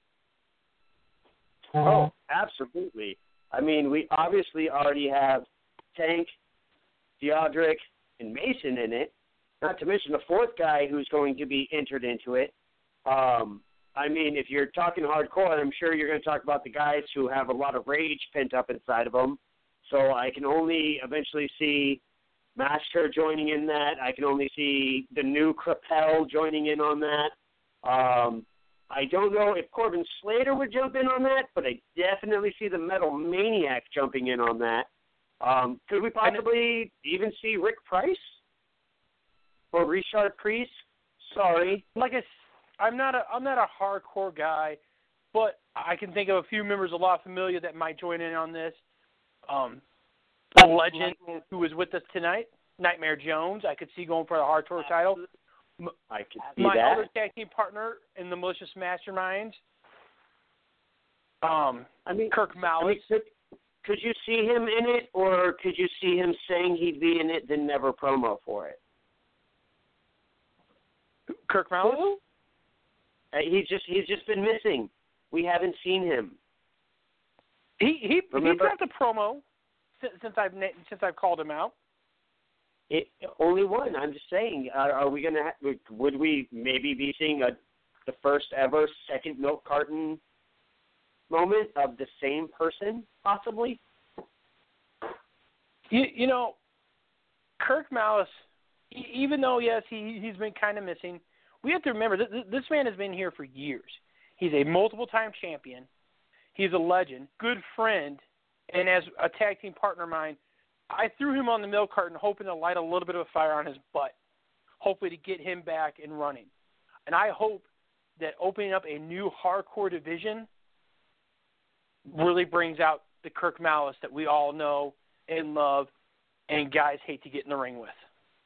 Oh, absolutely. I mean, we obviously already have Tank, Theodric, and Mason in it, not to mention the fourth guy who's going to be entered into it. Um, I mean, if you're talking hardcore, I'm sure you're going to talk about the guys who have a lot of rage pent up inside of them. So I can only eventually see Master joining in that. I can only see the new Crapel joining in on that. Um, I don't know if Corbin Slater would jump in on that, but I definitely see the Metal Maniac jumping in on that. Um, could we possibly even see Rick Price or Richard Priest? Sorry, like I, I'm not a I'm not a hardcore guy, but I can think of a few members of La Familia that might join in on this. Um, a legend who was with us tonight, Nightmare Jones, I could see going for the hardcore title. I could see My that. other tag team partner in the Malicious Masterminds, um, I mean, Kirk Mallett. I mean, could, could you see him in it, or could you see him saying he'd be in it, then never promo for it? Kirk Mallett? Uh, he's just he's just been missing. We haven't seen him. He he Remember? he dropped a promo since, since I've since I've called him out. It, only one. I'm just saying. Uh, are we gonna? Ha- would we maybe be seeing a the first ever second milk carton moment of the same person, possibly? You you know, Kirk Mallett, even though yes he he's been kind of missing, we have to remember that this man has been here for years. He's a multiple time champion. He's a legend, good friend, and as a tag team partner of mine, I threw him on the milk carton hoping to light a little bit of a fire on his butt, hopefully to get him back and running. And I hope that opening up a new hardcore division really brings out the Kirk Mallett that we all know and love and guys hate to get in the ring with.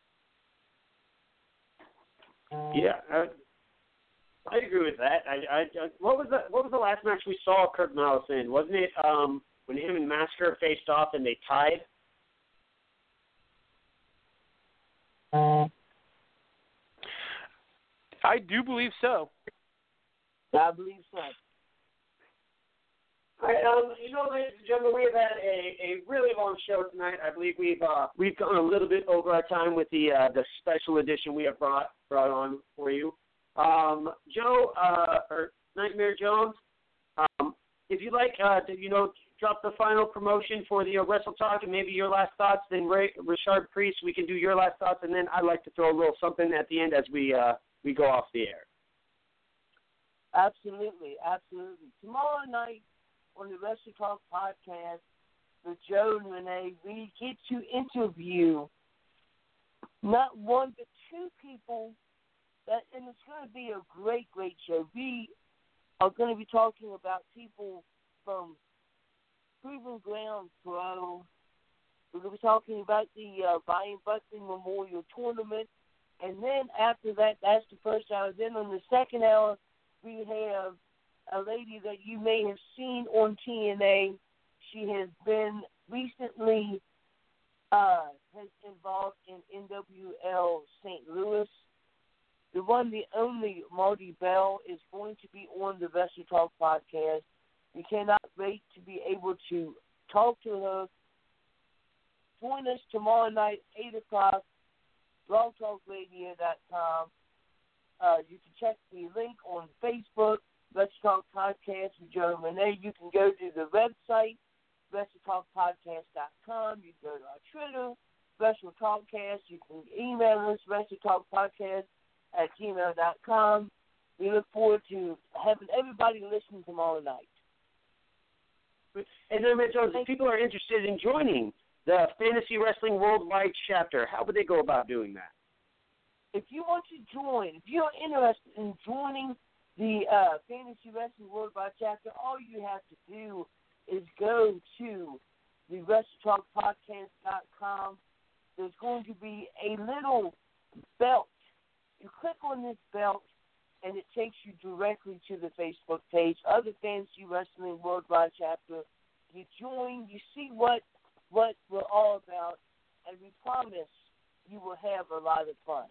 Yeah, I, I agree with that. I, I, I, what was the what was the last match we saw Kirk Mallett in? Wasn't it um, when him and Master faced off and they tied? I do believe so. I believe so. All right, um, you know, ladies and gentlemen, we have had a, a really long show tonight. I believe we've uh, we've gone a little bit over our time with the uh, the special edition we have brought brought on for you. Um, Joe uh, or Nightmare Jones, um, if you'd like uh, to, you know, drop the final promotion for the uh, Wrestle Talk and maybe your last thoughts, then Ray, Richard Priest, we can do your last thoughts, and then I'd like to throw a little something at the end as we uh, we go off the air. Absolutely, absolutely. Tomorrow night on the Wrestle Talk podcast with Joe and Renee, we get to interview not one but two people, that, and it's going to be a great, great show. We are going to be talking about people from Proving Ground Pro. We're going to be talking about the uh, Brian Buckley Memorial Tournament. And then after that, that's the first hour. Then on the second hour, we have a lady that you may have seen on T N A. She has been recently uh, has involved in N W L Saint Louis. The one, the only Marty Bell is going to be on the Wrestle Talk podcast. We cannot wait to be able to talk to her. Join us tomorrow night, eight o'clock, blog talk radio dot com. Uh, you can check the link on Facebook, Wrestle Talk Podcast with Joe and Renee. You can go to the website, Wrestle Talk Podcast dot com. You can go to our Twitter, Wrestle Talkcast. You can email us, Wrestle Talk Podcast at gmail dot com. We look forward to having everybody listen tomorrow night. And then, Jones, if people are interested in joining the Fantasy Wrestling Worldwide chapter, how would they go about doing that? If you want to join, if you're interested in joining the uh, Fantasy Wrestling Worldwide chapter, all you have to do is go to the Wrestle Talk Podcast dot com. There's going to be a little belt. You click on this belt, and it takes you directly to the Facebook page of the Fantasy Wrestling Worldwide chapter. You join, you see what what we're all about, and we promise you will have a lot of fun.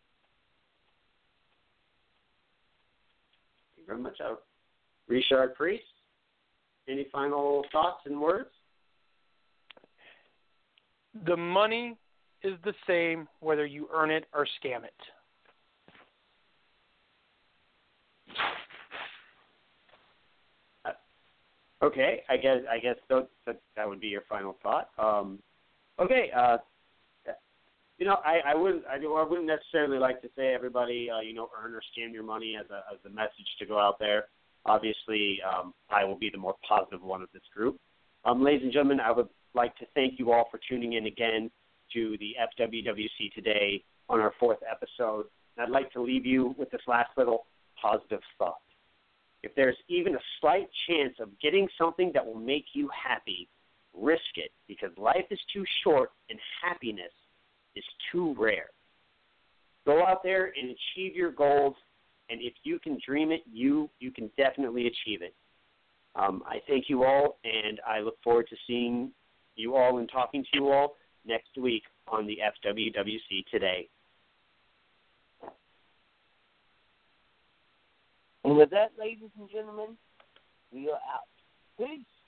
Thank you very much. Uh, Richard Priest, any final thoughts and words? The money is the same whether you earn it or scam it. Okay, I guess I guess that that would be your final thought. Um, okay, uh, you know, I, I wouldn't I, I wouldn't necessarily like to say everybody uh, you know earn or scam your money as a as a message to go out there. Obviously, um, I will be the more positive one of this group. Um, ladies and gentlemen, I would like to thank you all for tuning in again to the F W W C Today on our fourth episode. And I'd like to leave you with this last little positive thought. If there's even a slight chance of getting something that will make you happy, risk it, because life is too short and happiness is too rare. Go out there and achieve your goals, and if you can dream it, you you can definitely achieve it. Um, I thank you all, and I look forward to seeing you all and talking to you all next week on the F W W C Today. And with that, ladies and gentlemen, we are out. Peace.